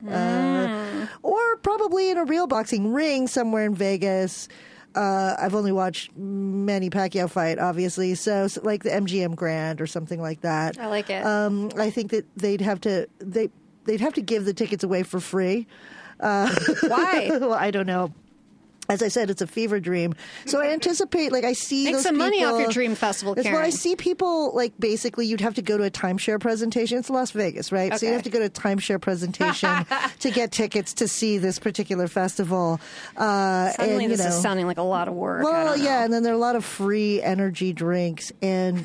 Or probably in a real boxing ring somewhere in Vegas. I've only watched Manny Pacquiao fight, obviously, so like the MGM Grand or something like that. I like it. I think that they'd have to give the tickets away for free. Why? Well, I don't know. As I said, it's a fever dream. So I anticipate, I see Make those some people, money off your dream festival, Karen. Well, I see people, basically you'd have to go to a timeshare presentation. It's Las Vegas, right? Okay. So you have to go to a timeshare presentation to get tickets to see this particular festival. Suddenly this is sounding like a lot of work. Well, yeah, and then there are a lot of free energy drinks and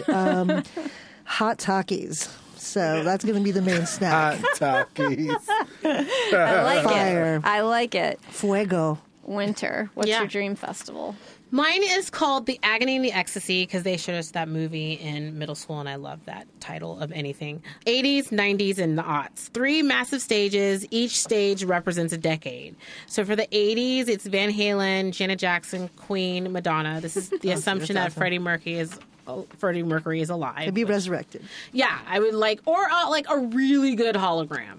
hot Takis. So that's going to be the main snack. Hot Takis. I like Fire. it. I like it. Fuego. Winter, what's your dream festival? Mine is called The Agony and the Ecstasy because they showed us that movie in middle school, and I love that title of anything. 80s, 90s, and the aughts. 3 massive stages. Each stage represents a decade. So for the 80s, it's Van Halen, Janet Jackson, Queen, Madonna. This is the assumption that Freddie Mercury is alive. To be resurrected. Yeah, I would or a really good hologram.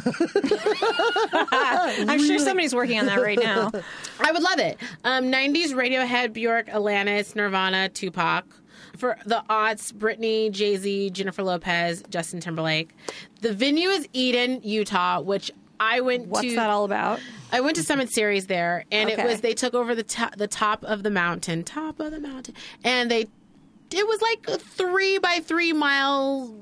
I'm sure somebody's working on that right now. I would love it. 90s, Radiohead, Bjork, Alanis, Nirvana, Tupac. For the aughts, Britney, Jay-Z, Jennifer Lopez, Justin Timberlake. The venue is Eden, Utah, which I went to. What's that all about? I went to Summit Series there, and they took over the top of the mountain, and it was like a 3-by-3 mile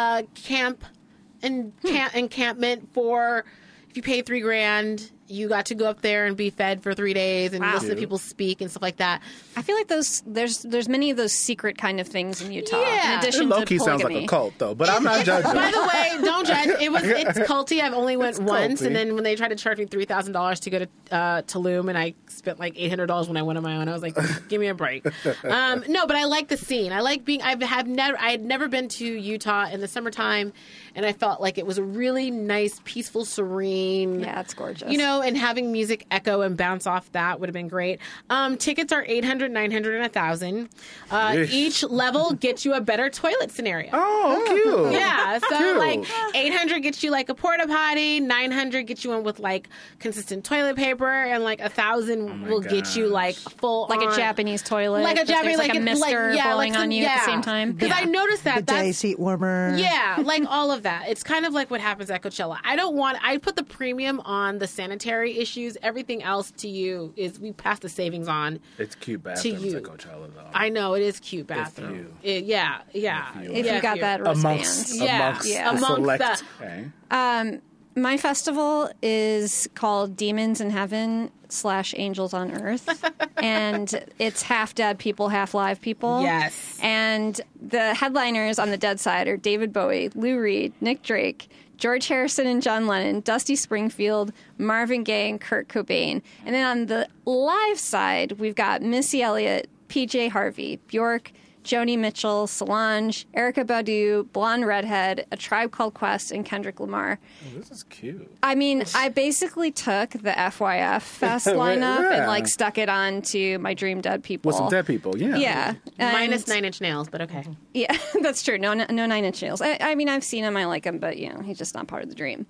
encampment for, if you pay $3,000, you got to go up there and be fed for 3 days and listen to people speak and stuff like that. I feel like there's many of those secret kind of things in Utah. Yeah. In addition It low-key to sounds polygamy. like a cult, though, but I'm not judging. By the way, don't judge. It's culty. I've only went once, culty. and then when they tried to charge me $3,000 to go to Tulum, and I spent like $800 when I went on my own, I was like, give me a break. No, but I like the scene. I like being. I had never been to Utah in the summertime, and I felt like it was a really nice, peaceful, serene. Yeah, it's gorgeous. know, and having music echo and bounce off that would have been great. Tickets are $800, $900, and 1,000. Each level gets you a better toilet scenario. Oh, cute. Yeah, so Cute. like 800 gets you like a porta potty, 900 gets you in with like consistent toilet paper, and like 1,000 will get you like full Like on, a Japanese toilet. like a Japanese, like a mister blowing on you at the same time. Because I noticed that The day seat warmer. yeah, like all of that. It's kind of like what happens at Coachella. I put the premium on the sanitary issues. Everything else to you is we pass the savings on. It's cute To bathrooms you. at Coachella, though. I know, it is cute bathroom. Yeah. If you got that wristband. Amongst Yeah. the Amongst select. the- Okay. My festival is called Demons in Heaven / Angels on Earth. And it's half dead people, half live people. Yes. And the headliners on the dead side are David Bowie, Lou Reed, Nick Drake, George Harrison and John Lennon, Dusty Springfield, Marvin Gaye, and Kurt Cobain. And then on the live side, we've got Missy Elliott, PJ Harvey, Bjork, Joni Mitchell, Solange, Erykah Badu, Blonde Redhead, A Tribe Called Quest, and Kendrick Lamar. Oh, this is cute. I mean, I basically took the FYF Fest lineup Yeah. and like stuck it onto my Dream Dead People. With some dead people, yeah. Yeah. Minus And- 9 Inch Nails, but okay. Yeah, that's true. No 9 Inch Nails. I mean, I've seen him. I like him, but you know, he's just not part of the dream.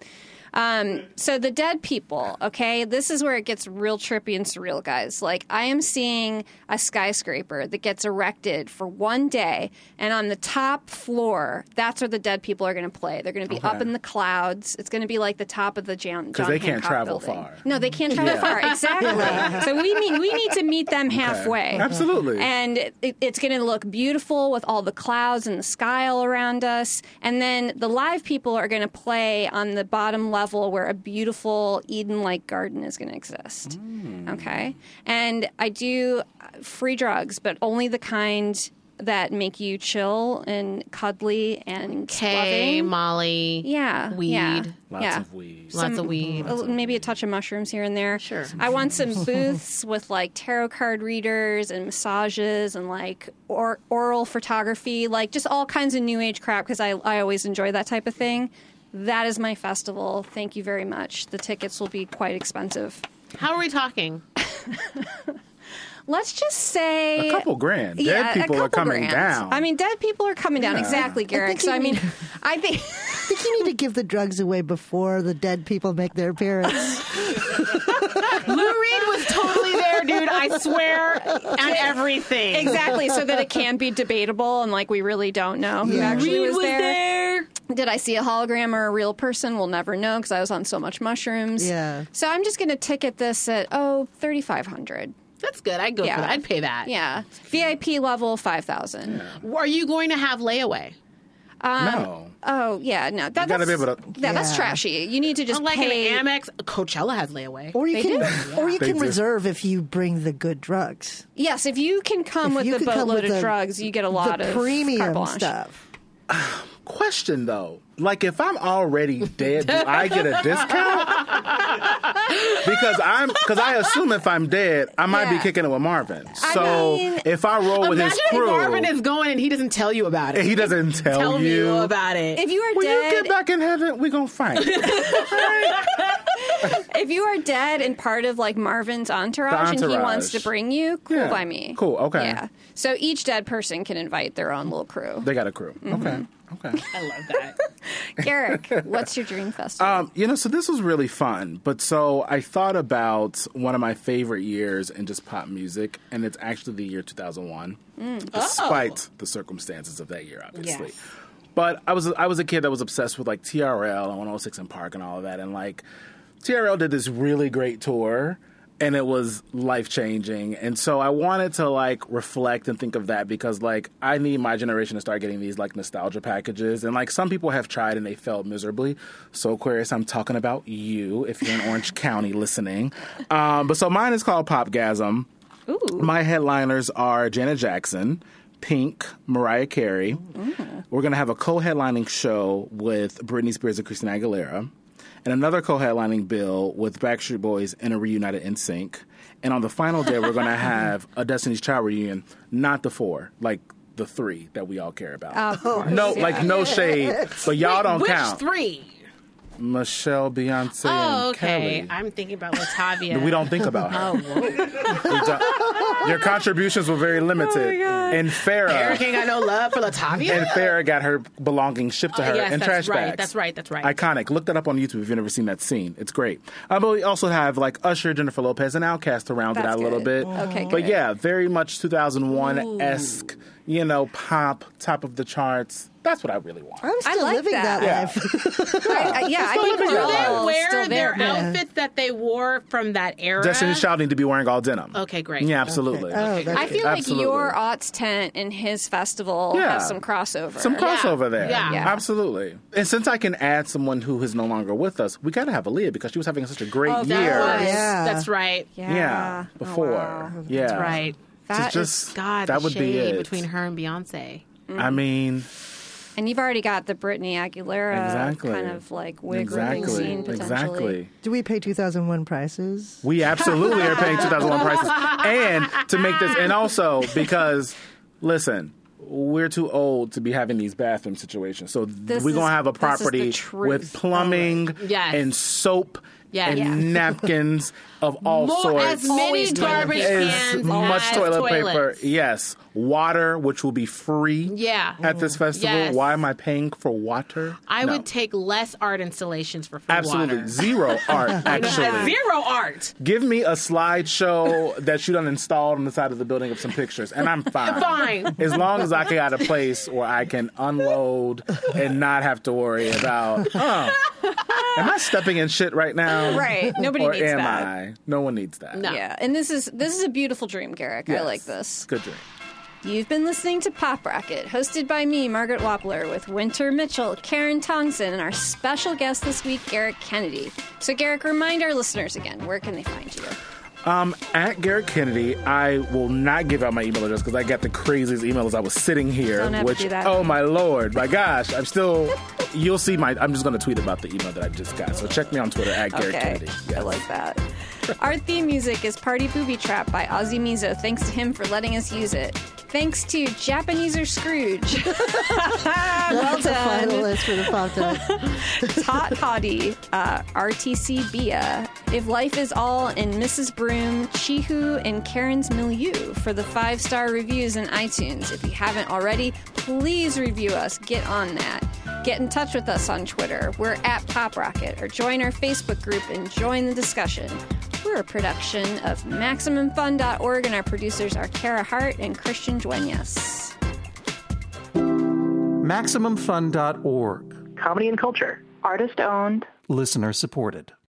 So the dead people, okay, this is where it gets real trippy and surreal, guys. Like, I am seeing a skyscraper that gets erected for one day, and on the top floor, that's where the dead people are going to play. They're going to be up in the clouds. It's going to be like the top of the John Because they can't Hancock travel building. far. No, they can't travel far. Exactly. So we need to meet them halfway. Absolutely. And it's going to look beautiful with all the clouds and the sky all around us. And then the live people are going to play on the bottom level where a beautiful Eden-like garden is going to exist. Okay? And I do free drugs, but only the kind that make you chill and cuddly and loving. Molly. Yeah. Weed. Yeah. Lots of weed. Lots of weed. Maybe a touch of mushrooms here and there. Sure. I want some booths with like tarot card readers and massages and like oral photography, like just all kinds of new age crap because I always enjoy that type of thing. That is my festival. Thank you very much. The tickets will be quite expensive. How are we talking? Let's just say A couple grand. Dead Yeah, a people are couple coming grand. down. I mean, dead people are coming down. Yeah. Exactly, Garrick. So I mean, I think I think you need to give the drugs away before the dead people make their appearance. Lou Reed was totally there, dude. I swear on everything. exactly, so that it can be debatable and like we really don't know who actually Reed was was there. there. Did I see a hologram or a real person? We'll never know because I was on so much mushrooms. Yeah. So I'm just going to ticket this at $3,500. That's good. I'd go for that. I'd pay that. Yeah. VIP level $5,000. Are you going to have layaway? No. Oh yeah, no. That, You gotta that's, be able to- That's Yeah. trashy. You need to just Unlike pay. an Amex, Coachella has layaway. Or you They can, do. or you They can do. reserve if you bring the good drugs. Yes, if you can come If with you the can come boatload with of the- drugs, you get a lot the of carte premium blanche. stuff. Question though, like if I'm already dead, do I get a discount? because I assume if I'm dead, I might be Yeah. kicking it with Marvin. I So mean- if I roll with his Imagine if crew, Marvin is going and he doesn't tell you about it. he doesn't tell me you about it. If you are When you dead, get back in heaven, we gonna fight. if you are dead and part of like Marvin's entourage, and he entourage. wants to bring you, cool Yeah. by me. Cool, okay. Yeah. So each dead person can invite their own little crew. They got a crew. Okay. I love that. Garrick, what's your dream festival? So this was really fun. But so I thought about one of my favorite years in just pop music, and it's actually the year 2001, despite the circumstances of that year, obviously. Yes. But I was a kid that was obsessed with like TRL and 106 and Park and all of that, and like TRL did this really great tour. And it was life-changing. And so I wanted to, like, reflect and think of that because, like, I need my generation to start getting these, like, nostalgia packages. And, like, some people have tried and they failed miserably. So, Aquarius, I'm talking about you if you're in Orange County listening. But so mine is called Popgasm. Ooh. My headliners are Janet Jackson, Pink, Mariah Carey. We're going to have a co-headlining show with Britney Spears and Christina Aguilera. And another co-headlining bill with Backstreet Boys and a reunited NSYNC. And on the final day, we're going to have a Destiny's Child reunion, not the 4, like the 3 that we all care about. Of course, No, yeah. like no shade, but y'all don't Which count. 3? Michelle, Beyonce, Oh, and okay. Kelly. I'm thinking about Latavia. We don't think about her. Oh, Your contributions were very limited. And Farrah. Eric ain't got no love for Latavia. And Farrah got her belongings shipped to her yes, in that's trash right. bags. That's right. Iconic. Look that up on YouTube if you've never seen that scene. It's great. But we also have like Usher, Jennifer Lopez, and Outkast to round it out a little bit. Okay, But good. yeah, very much 2001-esque, pop, top of the charts. That's what I really want. I'm still like living that. that life. I think Do we're all they wear still their there. outfits that they wore from that era? Destiny's Child need to be wearing all denim. Okay, great. Yeah, absolutely. Okay. Oh, I feel Absolutely. like your Aughts tent and his festival Yeah. has some crossover. Some crossover there. Yeah. Absolutely. And since I can add someone who is no longer with us, we got to have Aaliyah because she was having such a great Oh, that year. was. Yeah. That's right. Yeah, before. wow. Yeah. That's right. That So just God, that the would be shade it. between her and Beyonce. I mean, And you've already got the Britney Aguilera Exactly. kind of like wig ripping scene potentially. Exactly. Do we pay 2001 prices? We absolutely are paying 2001 prices. And to make this, and also because, listen, we're too old to be having these bathroom situations. So we're going to have a this is the property truth. with plumbing Yes. and soap Yes. and Yeah. napkins of all sorts. As many Always garbage toilet cans as much as toilet paper. toilets. Yes. Water, which will be free Yeah. at this festival. Yes. Why am I paying for water? I No. would take less art installations for free Absolutely. water. Zero art, actually. Zero art. Give me a slideshow that you done installed on the side of the building of some pictures, and I'm fine. Fine. As long as I got a place where I can unload and not have to worry about, am I stepping in shit right now? Right. Nobody or needs am that. I? No one needs that. No. Yeah. And this is a beautiful dream, Garrick. I Yes. like this. Good dream. You've been listening to Pop Rocket, hosted by me, Margaret Wappler, with Winter Mitchell, Karen Tongson, and our special guest this week, Garrick Kennedy. So, Garrick, remind our listeners again, where can they find you? At Garrick Kennedy, I will not give out my email address because I got the craziest email as I was sitting here. Don't have to do that. Oh my Lord, my gosh, you'll see I'm just going to tweet about the email that I just got. So check me on Twitter at Garrick Kennedy. I like that. Our theme music is Party Booby Trap by Ozzy Mizo. Thanks to him for letting us use it. Thanks to Japaneser Scrooge. Well That's a done. finalist for the Pop Talk. Tot Hottie, RTC Bia, If Life Is All, and Mrs. Broom, Chihu, and Karen's Milieu for the 5-star reviews in iTunes. If you haven't already, please review us. Get on that. Get in touch with us on Twitter. We're at Pop Rocket, or join our Facebook group and join the discussion. We're a production of MaximumFun.org, and our producers are Kara Hart and Christian Duenas. MaximumFun.org. Comedy and culture. Artist owned. Listener supported.